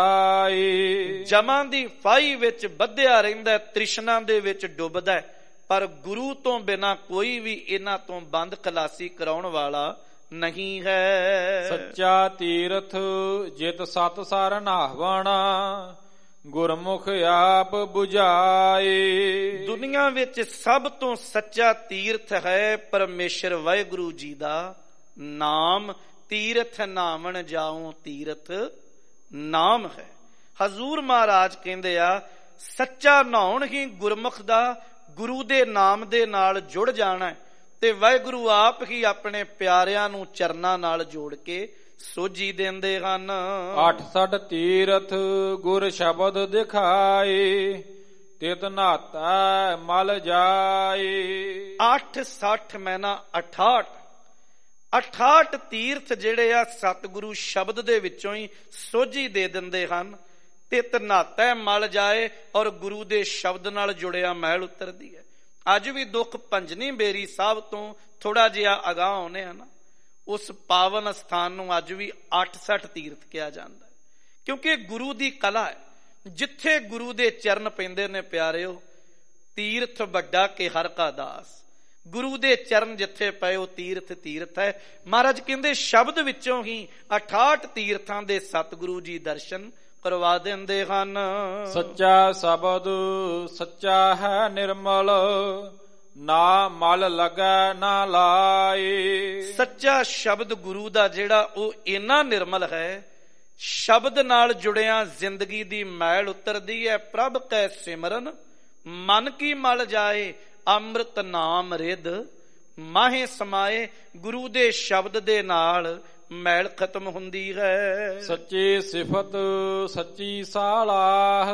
ਛੁਡਾਈ। ਜਮਾਂ ਦੀ ਫਾਈ ਵਿੱਚ ਬੱਧਿਆ ਰਹਿੰਦਾ, ਤ੍ਰਿਸ਼ਨਾ ਦੇ ਵਿੱਚ ਡੁੱਬਦਾ, ਪਰ ਗੁਰੂ ਤੋਂ ਬਿਨਾ ਕੋਈ ਵੀ ਇਹਨਾਂ ਤੋਂ ਬੰਦ ਖਲਾਸੀ ਕਰਾਉਣ ਵਾਲਾ ਨਹੀਂ ਹੈ। ਸੱਚਾ ਤੀਰਥ ਜਿਤ ਸਤ ਸਰ ਨਾਵਣਾ, ਗੁਰਮੁਖ ਆਪ 부ਝਾਏ। ਦੁਨੀਆ ਵਿੱਚ ਸਭ ਤੋਂ ਸੱਚਾ ਤੀਰਥ ਹੈ ਪਰਮੇਸ਼ਰ ਵਾਹਿਗੁਰੂ ਜੀ ਦਾ ਨਾਮ। ਤੀਰਥ ਨਾਵਣ ਜਾਉ ਤੀਰਥ ਨਾਮ ਹੈ। ਹਜ਼ੂਰ ਮਹਾਰਾਜ ਕਹਿੰਦੇ ਆ, ਸੱਚਾ ਨਹਾਉਣ ਹੀ ਗੁਰਮੁਖ ਦਾ ਗੁਰੂ ਦੇ ਨਾਮ ਦੇ ਨਾਲ ਜੁੜ ਜਾਣਾ ਤੇ ਵਾਹਿਗੁਰੂ ਆਪ ਹੀ ਆਪਣੇ ਪਿਆਰਿਆਂ ਨੂੰ ਚਰਨਾਂ ਨਾਲ ਜੋੜ ਕੇ ਸੋਝੀ ਦਿੰਦੇ ਹਨ। 68 ਤੀਰਥ ਗੁਰ ਸ਼ਬਦ ਦਿਖਾਏ, ਤਿਤ ਨਾਤਾ ਮਲ ਜਾਏ। 68 ਮੈਨਾ 68 ਤੀਰਥ ਜਿਹੜੇ ਆ ਸਤਿਗੁਰੂ ਸ਼ਬਦ ਦੇ ਵਿੱਚੋਂ ਹੀ ਸੋਝੀ ਦੇ ਦਿੰਦੇ ਹਨ। ਤਿਤ ਨਾਤਾ ਮਲ ਜਾਏ ਔਰ ਗੁਰੂ ਦੇ ਸ਼ਬਦ ਨਾਲ ਜੁੜਿਆ ਮੈਲ ਉਤਰਦੀ ਹੈ। ਅੱਜ ਵੀ ਦੁੱਖ ਭੰਜਨੀ ਬੇਰੀ ਸਾਹਿਬ ਤੋਂ ਥੋੜਾ ਜਿਹਾ ਅਗਾਂਹ ਆਉਨੇ ਆ ਨਾ, ਉਸ ਪਾਵਨ ਸਥਾਨ ਨੂੰ ਅੱਜ ਵੀ 68 ਤੀਰਥ ਕਿਹਾ ਜਾਂਦਾ ਹੈ, ਕਿਉਂਕਿ ਗੁਰੂ ਦੀ ਕਲਾ ਹੈ। ਜਿੱਥੇ ਗੁਰੂ ਦੇ ਚਰਨ ਪੈਂਦੇ ਨੇ ਪਿਆਰਿਓ, ਤੀਰਥ ਵੱਡਾ ਕੇ ਹਰ ਕਾ ਦਾਸ। ਗੁਰੂ ਦੇ ਚਰਨ ਜਿੱਥੇ ਪਏ ਉਹ ਤੀਰਥ ਤੀਰਥ ਹੈ। ਮਹਾਰਾਜ ਕਹਿੰਦੇ ਸ਼ਬਦ ਵਿੱਚੋਂ ਹੀ 68 ਤੀਰਥਾਂ ਦੇ ਸਤਿਗੁਰੂ ਜੀ ਦਰਸ਼ਨ ਕਰਵਾ ਦਿੰਦੇ ਹਨ। ਸੱਚਾ ਸ਼ਬਦ ਸੱਚਾ ਹੈ ਨਿਰਮਲ, ਨਾ ਮਲ ਲਗੈ ਨਾ ਲਾਏ। ਸੱਚਾ ਸ਼ਬਦ ਗੁਰੂ ਦਾ ਜਿਹੜਾ ਉਹ ਇੰਨਾ ਨਿਰਮਲ ਹੈ, ਸ਼ਬਦ ਨਾਲ ਜੁੜਿਆ ਜ਼ਿੰਦਗੀ ਦੀ ਮੈਲ ਉਤਰਦੀ ਹੈ। ਪ੍ਰਭ ਕੈ ਸਿਮਰਨ ਮਨ ਕੀ ਮਲ ਜਾਏ, ਅੰਮ੍ਰਿਤ ਨਾਮ ਰਿਦ ਮਾਹੇ ਸਮਾਏ। ਗੁਰੂ ਦੇ ਸ਼ਬਦ ਦੇ ਨਾਲ ਮੈਲ ਖਤਮ ਹੁੰਦੀ ਹੈ। ਸੱਚੀ ਸਿਫਤ ਸੱਚੀ ਸਾਲਾਹ,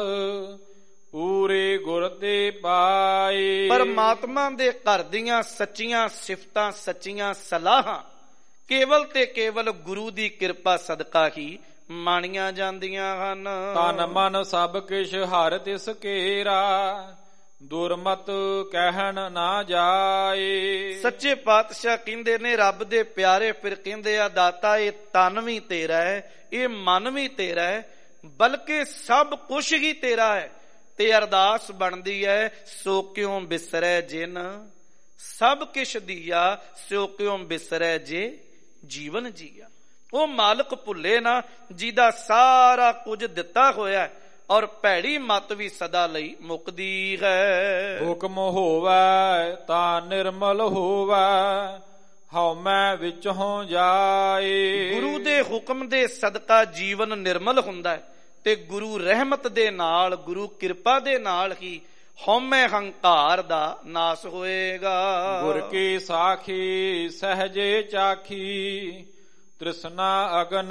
ਪੂਰੇ ਗੁਰ ਤੇ ਪਾਏ। ਪਰਮਾਤਮਾ ਦੇ ਘਰ ਦੀਆਂ ਸੱਚੀਆਂ ਸਿਫਤਾਂ ਸੱਚੀਆਂ ਸਲਾਹਾਂ ਕੇਵਲ ਤੇ ਕੇਵਲ ਗੁਰੂ ਦੀ ਕਿਰਪਾ ਸਦਕਾ ਹੀ ਮਾਣੀਆਂ ਜਾਂਦੀਆਂ ਹਨ। ਤਨ ਮਨ ਸਭ ਕਿਛ ਹਰ ਤਿਸ ਕੇਰਾ, ਦੁਰਮਤ ਕਹਿਣ ਨਾ ਜਾਏ। ਸੱਚੇ ਪਾਤਸ਼ਾਹ ਕਹਿੰਦੇ ਨੇ, ਰੱਬ ਦੇ ਪਿਆਰੇ ਫਿਰ ਕਹਿੰਦੇ ਆ, ਦਾਤਾ ਇਹ ਤਨ ਵੀ ਤੇਰਾ ਹੈ, ਇਹ ਮਨ ਵੀ ਤੇਰਾ ਹੈ, ਬਲਕਿ ਸਭ ਕੁਛ ਹੀ ਤੇਰਾ ਹੈ। ਤੇ ਅਰਦਾਸ ਬਣਦੀ ਹੈ, ਸੋ ਕਿਉਂ ਬਿਸਰੈ ਜਿਨ ਸਭ ਕਿਛ ਦੀਆ, ਸੋ ਕਿਉਂ ਬਿਸਰੈ ਜੇ ਜੀਵਨ ਜੀਆ। ਉਹ ਮਾਲਕ ਭੁੱਲੇ ਨਾ ਜਿਹਦਾ ਸਾਰਾ ਕੁਝ ਦਿੱਤਾ ਹੋਇਆ, ਔਰ ਭੈੜੀ ਮਤ ਵੀ ਸਦਾ ਲਈ ਮੁੱਕਦੀ ਹੈ। ਹੁਕਮ ਹੋਵੈ ਤਾਂ ਨਿਰਮਲ ਹੋਵੈ, ਹਉਮੈ ਵਿੱਚ ਹੋ ਜਾਏ। ਗੁਰੂ ਦੇ ਹੁਕਮ ਦੇ ਸਦਕਾ ਜੀਵਨ ਨਿਰਮਲ ਹੁੰਦਾ ਹੈ, ਤੇ ਗੁਰੂ ਰਹਿਮਤ ਦੇ ਨਾਲ, ਗੁਰੂ ਕਿਰਪਾ ਦੇ ਨਾਲ ਹੀ ਹਉਮੈ ਹੰਕਾਰ ਦਾ ਨਾਸ ਹੋਏਗਾ। ਗੁਰ ਕੀ ਸਾਖੀ ਸਹਜੇ ਚਾਖੀ, ਤ੍ਰਿਸ਼ਨਾ ਅਗਨ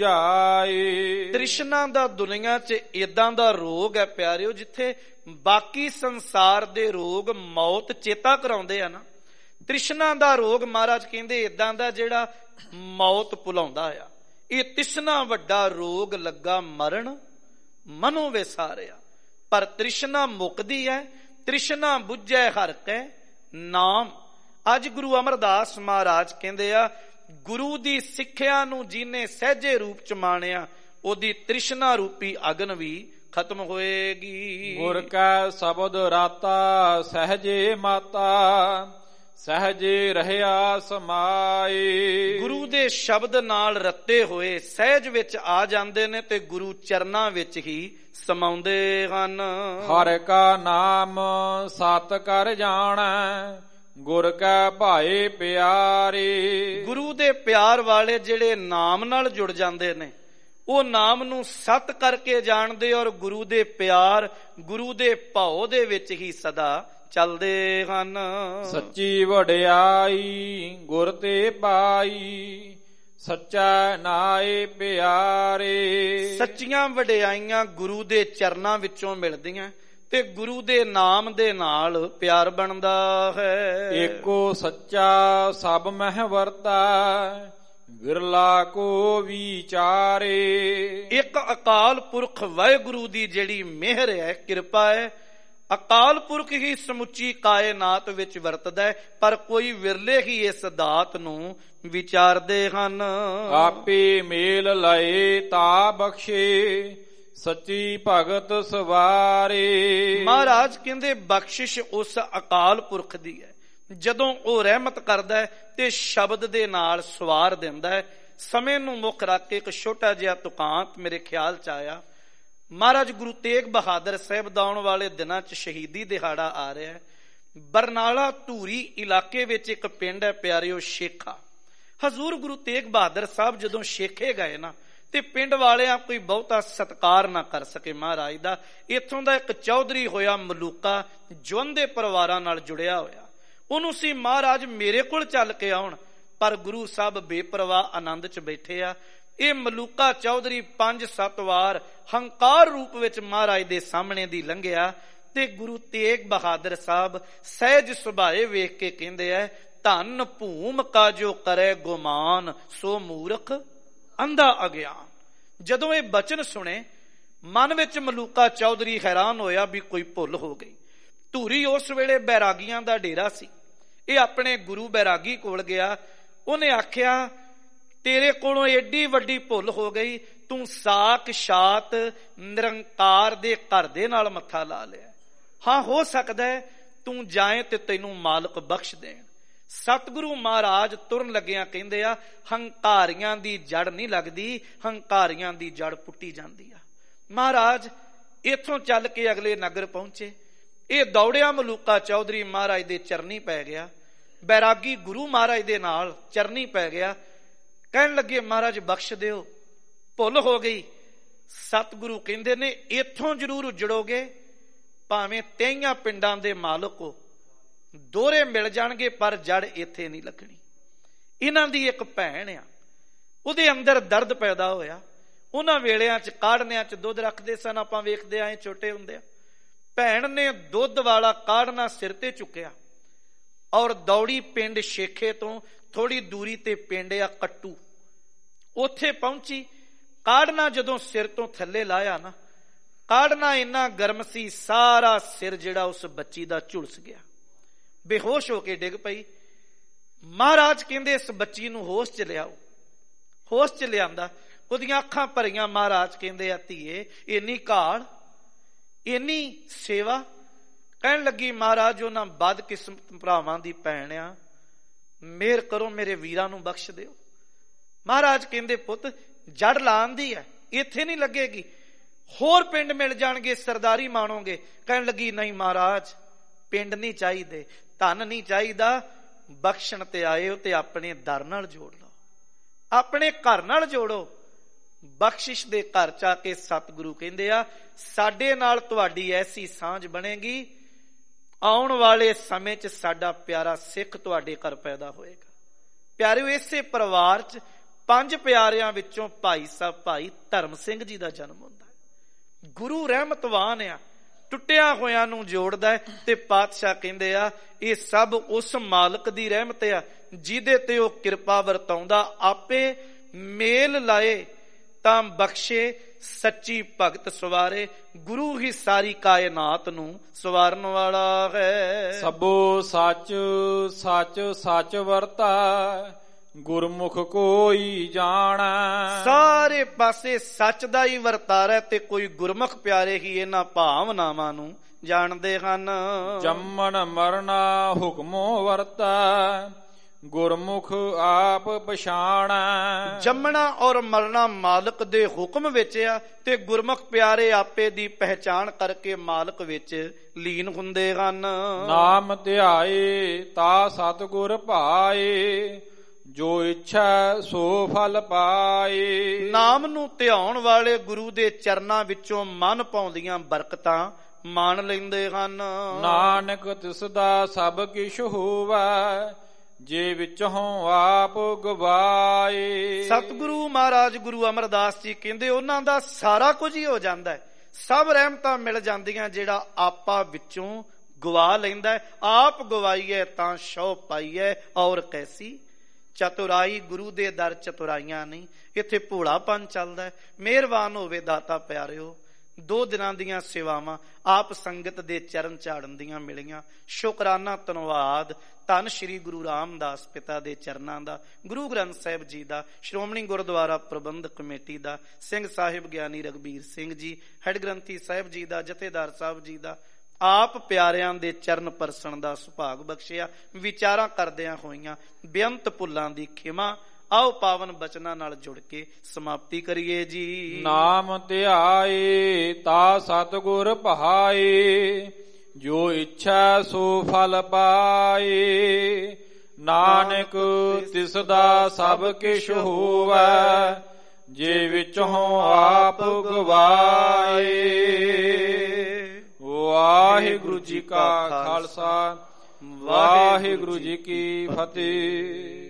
ਬੁਝਾਏ। ਤ੍ਰਿਸ਼ਨਾ ਦਾ ਦੁਨੀਆ 'ਚ ਏਦਾਂ ਦਾ ਰੋਗ ਹੈ ਪਿਆਰਿਓ, ਜਿੱਥੇ ਬਾਕੀ ਸੰਸਾਰ ਦੇ ਰੋਗ ਮੌਤ ਚੇਤਾ ਕਰਾਉਂਦੇ ਆ ਨਾ, ਤ੍ਰਿਸ਼ਨਾ ਦਾ ਰੋਗ ਮਹਾਰਾਜ ਕਹਿੰਦੇ ਏਦਾਂ ਦਾ ਜਿਹੜਾ ਮੌਤ ਭੁਲਾਉਂਦਾ ਆ। ਇਹ ਤ੍ਰਿਸ਼ਨਾ ਵੱਡਾ ਰੋਗ ਲੱਗਾ ਮਰਨ ਮਨੋਂ ਵਿਸਾਰਿਆ, ਪਰ ਤ੍ਰਿਸ਼ਨਾ ਮੁਕਦੀ ਹੈ। ਤ੍ਰਿਸ਼ਨਾ ਬੁਝੈ ਹਰਿ ਕੈ ਨਾਮ। ਅੱਜ ਗੁਰੂ ਅਮਰਦਾਸ ਮਹਾਰਾਜ ਕਹਿੰਦੇ ਆ, ਗੁਰੂ ਦੀ ਸਿੱਖਿਆ ਨੂੰ ਜਿਹਨੇ ਸਹਿਜੇ ਰੂਪ ਚ ਮਾਣਿਆ, ਉਹਦੀ ਤ੍ਰਿਸ਼ਨਾ ਰੂਪੀ ਅਗਨ ਵੀ ਖਤਮ ਹੋਏਗੀ। ਗੁਰ ਕਾ ਸ਼ਬਦ ਰਾਤਾ ਸਹਜੇ ਮਾਤਾ, ਸਹਜੇ ਰਹਿਆ ਸਮਾਏ। ਗੁਰੂ ਦੇ ਸ਼ਬਦ ਨਾਲ ਰੱਤੇ ਹੋਏ ਸਹਿਜ ਵਿੱਚ ਆ ਜਾਂਦੇ ਨੇ ਤੇ ਗੁਰੂ ਚਰਨਾਂ ਵਿੱਚ ਹੀ ਸਮਾਉਂਦੇ ਹਨ। ਹਰਿ ਕਾ ਨਾਮ ਸਤ ਕਰ ਜਾਣੈ, ਗੁਰ ਕੈ ਭਾਏ ਪਿਆਰੇ। ਗੁਰੂ ਦੇ ਪਿਆਰ ਵਾਲੇ ਜਿਹੜੇ ਨਾਮ ਨਾਲ ਜੁੜ ਜਾਂਦੇ ਨੇ, ਉਹ ਨਾਮ ਨੂੰ ਸਤ ਕਰਕੇ ਜਾਣਦੇ, ਔਰ ਗੁਰੂ ਦੇ ਪਿਆਰ, ਗੁਰੂ ਦੇ ਭਾਉ ਦੇ ਵਿੱਚ ਹੀ ਸਦਾ ਚੱਲਦੇ ਹਨ। ਸੱਚੀ ਵਡਿਆਈ ਗੁਰ ਤੇ ਪਾਈ, ਸੱਚਾ ਨਾਏ ਪਿਆਰੇ। ਸੱਚੀਆਂ ਵਡਿਆਈਆਂ ਗੁਰੂ ਦੇ ਚਰਨਾਂ ਵਿੱਚੋਂ ਮਿਲਦੀਆਂ, ਤੇ ਗੁਰੂ ਦੇ ਨਾਮ ਦੇ ਨਾਲ ਪਿਆਰ ਬਣਦਾ ਹੈ। ਏਕੋ ਸੱਚਾ ਸਭ ਮਹਿ ਵਰਤਾ, ਵਿਰਲਾ ਕੋ ਵਿਚਾਰੇ। ਇੱਕ ਅਕਾਲ ਪੁਰਖ ਵਾਹਿਗੁਰੂ ਦੀ ਜਿਹੜੀ ਮਿਹਰ ਹੈ, ਕਿਰਪਾ ਹੈ, ਅਕਾਲ ਪੁਰਖ ਹੀ ਸਮੁੱਚੀ ਕਾਇਨਾਤ ਵਿੱਚ ਵਰਤਦਾ ਹੈ, ਪਰ ਕੋਈ ਵਿਰਲੇ ਹੀ ਇਸ ਦਾਤ ਨੂੰ ਵਿਚਾਰਦੇ ਹਨ। ਆਪੇ ਮੇਲ ਲਏ ਤਾ ਬਖਸ਼ੇ, ਸੱਚੀ ਭਗਤ ਸਵਾਰੇ। ਮਹਾਰਾਜ ਕਹਿੰਦੇ ਬਖਸ਼ਿਸ਼ ਉਸ ਅਕਾਲ ਪੁਰਖ ਦੀ ਹੈ, ਜਦੋਂ ਉਹ ਰਹਿਮਤ ਕਰਦਾ ਹੈ ਤੇ ਸ਼ਬਦ ਦੇ ਨਾਲ ਸਵਾਰ ਦਿੰਦਾ ਹੈ। ਸਮੇਂ ਨੂੰ ਮੁੱਖ ਰੱਖ ਕੇ ਇੱਕ ਛੋਟਾ ਜਿਹਾ ਤੁਕਾਂਤ ਮੇਰੇ ਖਿਆਲ ਚ ਆਇਆ। ਮਹਾਰਾਜ ਗੁਰੂ ਤੇਗ ਬਹਾਦਰ ਸਾਹਿਬ ਦਾ ਆਉਣ ਵਾਲੇ ਦਿਨਾਂ ਚ ਸ਼ਹੀਦੀ ਦਿਹਾੜਾ ਆ ਰਿਹਾ ਹੈ। ਬਰਨਾਲਾ ਧੂਰੀ ਇਲਾਕੇ ਵਿੱਚ ਇੱਕ ਪਿੰਡ ਹੈ ਪਿਆਰਿਓ, ਸ਼ੇਖਾ। ਹਜ਼ੂਰ ਗੁਰੂ ਤੇਗ ਬਹਾਦਰ ਸਾਹਿਬ ਜਦੋਂ ਸ਼ੇਖੇ ਗਏ ਨਾ, ਤੇ ਪਿੰਡ ਵਾਲਿਆਂ ਕੋਈ ਬਹੁਤਾ ਸਤਿਕਾਰ ਨਾ ਕਰ ਸਕੇ ਮਹਾਰਾਜ ਦਾ। ਇੱਥੋਂ ਦਾ ਇੱਕ ਚੌਧਰੀ ਹੋਇਆ ਮਲੂਕਾ, ਜਵੰਦੇ ਪਰਿਵਾਰਾਂ ਨਾਲ ਜੁੜਿਆ ਹੋਇਆ। ਉਹਨੂੰ ਸੀ ਮਹਾਰਾਜ ਮੇਰੇ ਕੋਲ ਚੱਲ ਕੇ ਆਉਣ, ਪਰ ਗੁਰੂ ਸਾਹਿਬ ਬੇਪਰਵਾਹ ਆਨੰਦ ਚ ਬੈਠੇ ਆ। ਇਹ ਮਲੂਕਾ ਚੌਧਰੀ 5-7 ਵਾਰ ਹੰਕਾਰ ਰੂਪ ਵਿੱਚ ਮਹਾਰਾਜ ਦੇ ਸਾਹਮਣੇ ਦੀ ਲੰਘਿਆ, ਤੇ ਗੁਰੂ ਤੇਗ ਬਹਾਦਰ ਸਾਹਿਬ ਸਹਿਜ ਸੁਭਾਏ ਵੇਖ ਕੇ ਕਹਿੰਦੇ ਆ, ਧੰਨ ਭੂਮ ਕਾ ਜੋ ਕਰੇ ਗੁਮਾਨ, ਸੋ ਮੂਰਖ ਅੰਧਾ ਅਗਿਆਨ। ਜਦੋਂ ਇਹ ਬਚਨ ਸੁਣੇ, ਮਨ ਵਿੱਚ ਮਲੂਕਾ ਚੌਧਰੀ ਹੈਰਾਨ ਹੋਇਆ ਵੀ ਕੋਈ ਭੁੱਲ ਹੋ ਗਈ। ਧੂਰੀ ਉਸ ਵੇਲੇ ਬੈਰਾਗੀਆਂ ਦਾ ਡੇਰਾ ਸੀ। ਇਹ ਆਪਣੇ ਗੁਰੂ ਬੈਰਾਗੀ ਕੋਲ ਗਿਆ। ਉਹਨੇ ਆਖਿਆ, ਤੇਰੇ ਕੋਲੋਂ ਏਡੀ ਵੱਡੀ ਭੁੱਲ ਹੋ ਗਈ, ਤੂੰ ਸਾਕਸ਼ਾਤ ਨਿਰੰਕਾਰ ਦੇ ਘਰ ਦੇ ਨਾਲ ਮੱਥਾ ਲਾ ਲਿਆ। ਹਾਂ ਹੋ ਸਕਦਾ ਹੈ ਤੂੰ ਜਾਏ ਤੇ ਤੈਨੂੰ ਮਾਲਕ ਬਖਸ਼ ਦੇਣ। ਸਤਿਗੁਰੂ ਮਹਾਰਾਜ ਤੁਰਨ ਲੱਗਿਆਂ ਕਹਿੰਦੇ ਆ, ਹੰਕਾਰੀਆਂ ਦੀ ਜੜ ਨਹੀਂ ਲੱਗਦੀ, ਹੰਕਾਰੀਆਂ ਦੀ ਜੜ ਪੁੱਟੀ ਜਾਂਦੀ ਆ। ਮਹਾਰਾਜ ਇੱਥੋਂ ਚੱਲ ਕੇ ਅਗਲੇ ਨਗਰ ਪਹੁੰਚੇ। ਇਹ ਦੌੜਿਆ ਮਲੂਕਾ ਚੌਧਰੀ ਮਹਾਰਾਜ ਦੇ ਚਰਨੀ ਪੈ ਗਿਆ। ਬੈਰਾਗੀ ਗੁਰੂ ਮਹਾਰਾਜ ਦੇ ਨਾਲ ਚਰਨੀ ਪੈ ਗਿਆ। ਕਹਿਣ ਲੱਗੇ ਮਹਾਰਾਜ ਬਖਸ਼ ਦਿਓ, ਭੁੱਲ ਹੋ ਗਈ। ਸਤਿਗੁਰੂ ਕਹਿੰਦੇ ਨੇ ਇੱਥੋਂ ਜ਼ਰੂਰ ਉਜੜੋਗੇ, ਭਾਵੇਂ 23 ਪਿੰਡਾਂ ਦੇ ਮਾਲਕ ਹੋ, ਦੋਹਰੇ ਮਿਲ ਜਾਣਗੇ, ਪਰ ਜੜ ਇੱਥੇ ਨਹੀਂ ਲੱਗਣੀ। ਇਹਨਾਂ ਦੀ ਇੱਕ ਭੈਣ ਆ, ਉਹਦੇ ਅੰਦਰ ਦਰਦ ਪੈਦਾ ਹੋਇਆ। ਉਹਨਾਂ ਵੇਲਿਆਂ ਚ ਕਾੜਨਿਆਂ ਚ ਦੁੱਧ ਰੱਖਦੇ ਸਨ, ਆਪਾਂ ਵੇਖਦੇ ਆਏ ਛੋਟੇ ਹੁੰਦੇ ਆ। ਭੈਣ ਨੇ ਦੁੱਧ ਵਾਲਾ ਕਾੜਨਾ ਸਿਰ ਤੇ ਚੁੱਕਿਆ ਔਰ ਦੌੜੀ ਪਿੰਡ ਸ਼ੇਖੇ ਤੋਂ ਥੋੜੀ ਦੂਰੀ ਤੇ ਪਿੰਡ ਆ ਕੱਟੂ, ਉੱਥੇ ਪਹੁੰਚੀ। ਕਾੜਨਾ ਜਦੋਂ ਸਿਰ ਤੋਂ ਥੱਲੇ ਲਾਇਆ ਨਾ, ਕਾੜਨਾ ਇੰਨਾ ਗਰਮ ਸੀ, ਸਾਰਾ ਸਿਰ ਜਿਹੜਾ ਉਸ ਬੱਚੀ ਦਾ ਝੁਲਸ ਗਿਆ, ਬੇਹੋਸ਼ ਹੋ ਕੇ ਡਿੱਗ ਪਈ। ਮਹਾਰਾਜ ਕਹਿੰਦੇ ਇਸ ਬੱਚੀ ਨੂੰ ਹੋਸ਼ ਚ ਲਿਆਓ। ਹੋਸ਼ ਚ ਲਿਆਂਦਾ, ਉਹਦੀਆਂ ਅੱਖਾਂ ਭਰੀਆਂ। ਮਹਾਰਾਜ ਕਹਿੰਦੇ ਆ, ਧੀਏ ਇੰਨੀ ਘਾਲ, ਇੰਨੀ ਸੇਵਾ। ਕਹਿਣ ਲੱਗੀ ਮਹਾਰਾਜ ਉਹਨਾਂ ਬਦਕਿਸਮਤ ਭਰਾਵਾਂ ਦੀ ਭੈਣ ਆ, ਮਿਹਰ ਕਰੋ, ਮੇਰੇ ਵੀਰਾਂ ਨੂੰ ਬਖਸ਼ ਦਿਓ। ਮਹਾਰਾਜ ਕਹਿੰਦੇ ਪੁੱਤ ਜੜ ਲਾਉਣ ਦੀ ਹੈ, ਇੱਥੇ ਨਹੀਂ ਲੱਗੇਗੀ, ਹੋਰ ਪਿੰਡ ਮਿਲ ਜਾਣਗੇ, ਸਰਦਾਰੀ ਮਾਣੋਗੇ। ਕਹਿਣ ਲੱਗੀ ਨਹੀਂ ਮਹਾਰਾਜ, ਪਿੰਡ ਨਹੀਂ ਚਾਹੀਦੇ, ਧਨ ਨਹੀਂ ਚਾਹੀਦਾ, ਬਖਸ਼ਣ ਤੇ ਆਏ ਹੋ ਤੇ ਆਪਣੇ ਦਰ ਨਾਲ ਜੋੜ ਲਓ, ਆਪਣੇ ਘਰ ਨਾਲ ਜੋੜੋ। ਬਖਸ਼ਿਸ਼ ਦੇ ਘਰ ਚ ਆ ਕੇ ਸਤਿਗੁਰੂ ਕਹਿੰਦੇ ਆ, ਸਾਡੇ ਨਾਲ ਤੁਹਾਡੀ ਐਸੀ ਸਾਂਝ ਬਣੇਗੀ, ਆਉਣ ਵਾਲੇ ਸਮੇਂ ਚ ਸਾਡਾ ਪਿਆਰਾ ਸਿੱਖ ਤੁਹਾਡੇ ਘਰ ਪੈਦਾ ਹੋਏਗਾ। ਪਿਆਰਿਓ, ਇਸੇ ਪਰਿਵਾਰ ਚ 5 ਪਿਆਰਿਆਂ ਵਿੱਚੋਂ ਭਾਈ ਸਾਹਿਬ ਭਾਈ ਧਰਮ ਸਿੰਘ ਜੀ ਦਾ ਜਨਮ ਹੁੰਦਾ ਹੈ। ਗੁਰੂ ਰਹਿਮਤਵਾਨ ਆ, ਟੁੱਟਿਆ ਹੋਇਆਂ ਨੂੰ ਜੋੜਦਾ ਹੈ। ਤੇ ਪਾਤਸ਼ਾਹ ਕਹਿੰਦੇ ਆ, ਇਹ ਸਭ ਉਸ ਮਾਲਕ ਦੀ ਰਹਿਮਤ ਆ ਜਿਹਦੇ ਤੇ ਉਹ ਕਿਰਪਾ ਵਰਤਾਉਂਦਾ, ਆਪੇ ਮੇਲ ਲਾਏ ਤਾਂ ਬਖਸ਼ੇ, ਸੱਚੀ ਭਗਤ ਸਵਾਰੇ। ਗੁਰੂ ਹੀ ਸਾਰੀ ਕਾਇਨਾਤ ਨੂੰ ਸਵਾਰਨ ਵਾਲਾ ਹੈ। ਸਭੋ ਸੱਚ ਸੱਚ ਸੱਚ ਵਰਤਾ, ਗੁਰਮੁਖ ਕੋਈ ਜਾਣੈ। ਸਾਰੇ ਪਾਸੇ ਸੱਚ ਦਾ ਹੀ ਵਰਤਾਰਾ ਤੇ ਕੋਈ ਗੁਰਮੁਖ ਪਿਆਰੇ ਹੀ ਇਹਨਾਂ ਭਾਵਨਾਵਾਂ ਨੂੰ ਜਾਣਦੇ ਹਨ। ਜੰਮਣ ਮਰਨਾ ਹੁਕਮੋ ਵਰਤਾ, ਗੁਰਮੁਖ ਆਪ ਪਛਾਣੈ। ਜੰਮਣਾ ਔਰ ਮਰਨਾ ਮਾਲਕ ਦੇ ਹੁਕਮ ਵਿੱਚ ਆ, ਤੇ ਗੁਰਮੁਖ ਪਿਆਰੇ ਆਪੇ ਦੀ ਪਹਿਚਾਣ ਕਰਕੇ ਮਾਲਕ ਵਿੱਚ ਲੀਨ ਹੁੰਦੇ ਹਨ। ਨਾਮ ਧਿਆਏ ਤਾ ਸਤਿਗੁਰ ਭਾਏ, ਜੋ ਇੱਛਾ ਸੋ ਫਲ ਪਾਏ। ਨਾਮ ਨੂੰ ਧਿਆਉਣ ਵਾਲੇ ਗੁਰੂ ਦੇ ਚਰਨਾਂ ਵਿੱਚੋਂ ਮਨ ਪਾਉਂਦੀਆਂ ਬਰਕਤਾਂ ਮਾਣ ਲੈਂਦੇ ਹਨ। ਨਾਨਕ ਤਿਸ ਦਾ ਸਭ ਕਿਛ ਹੋਵੈ, ਜੇ ਵਿੱਚੋਂ ਆਪ ਗਵਾਏ। ਸਤਿਗੁਰੂ ਮਹਾਰਾਜ ਗੁਰੂ ਅਮਰਦਾਸ ਜੀ ਕਹਿੰਦੇ ਉਹਨਾਂ ਦਾ ਸਾਰਾ ਕੁਝ ਹੀ ਹੋ ਜਾਂਦਾ ਹੈ, ਸਭ ਰਹਿਮਤਾਂ ਮਿਲ ਜਾਂਦੀਆਂ ਜਿਹੜਾ ਆਪਾ ਵਿੱਚੋਂ ਗਵਾ ਲੈਂਦਾ ਹੈ। ਆਪ ਗਵਾਈਏ ਤਾਂ ਸ਼ੋ ਪਾਈਏ ਔਰ ਕੈਸੀ। ਚਤੁਰਾਈ ਗੁਰੂ ਦੇ ਦਰ ਚਤੁਰਾਈਆਂ ਨਹੀਂ, ਇੱਥੇ ਭੋਲਾਪਨ ਚੱਲਦਾ ਹੈ। ਮਿਹਰਬਾਨ ਹੋਵੇ ਦਾਤਾ ਪਿਆਰਿਓ, 2 ਦਿਨਾਂ ਦੀਆਂ ਸੇਵਾਵਾਂ ਆਪ ਸੰਗਤ ਦੇ ਚਰਨ ਝਾੜਨ ਦੀਆਂ ਮਿਲੀਆਂ। ਸ਼ੁਕਰਾਨਾ ਧੰਨਵਾਦ ਧੰਨ ਸ਼੍ਰੀ ਗੁਰੂ ਰਾਮਦਾਸ ਪਿਤਾ ਦੇ ਚਰਨਾਂ ਦਾ, ਗੁਰੂ ਗ੍ਰੰਥ ਸਾਹਿਬ ਜੀ ਦਾ, ਸ਼੍ਰੋਮਣੀ ਗੁਰਦੁਆਰਾ ਪ੍ਰਬੰਧਕ ਕਮੇਟੀ ਦਾ, ਸਿੰਘ ਸਾਹਿਬ ਗਿਆਨੀ ਰਘਬੀਰ ਸਿੰਘ ਜੀ, ਹੈਡ ਗ੍ਰੰਥੀ ਸਾਹਿਬ ਜੀ ਦਾ, ਜਥੇਦਾਰ ਸਾਹਿਬ ਜੀ ਦਾ, ਆਪ ਪਿਆਰਿਆਂ ਦੇ ਚਰਨ ਪਰਸਣ ਦਾ ਸੁਭਾਗ ਬਖਸ਼ਿਆ। ਵਿਚਾਰਾਂ ਕਰਦਿਆਂ ਹੋਈਆਂ ਬੇਅੰਤ ਭੁੱਲਾਂ ਦੀ ਖਿਮਾ। ਆਓ ਪਾਵਨ ਬਚਨਾਂ ਨਾਲ ਜੁੜ ਕੇ ਸਮਾਪਤੀ ਕਰੀਏ ਜੀ। ਨਾਮ ਧਿਆਏ ਤਾ ਸਤਿਗੁਰ ਭਾਏ, ਜੋ ਇੱਛਾ ਸੋ ਫਲ ਪਾਏ। ਨਾਨਕ ਤਿਸ ਦਾ ਸਭ ਕਿਛ ਹੋਵੈ, ਜੇ ਵਿੱਚੋਂ ਆਪ ਗਵਾਏ। ਵਾਹਿਗੁਰੂ ਜੀ ਕਾ ਖਾਲਸਾ, ਵਾਹਿਗੁਰੂ ਜੀ ਕੀ ਫਤਿਹ।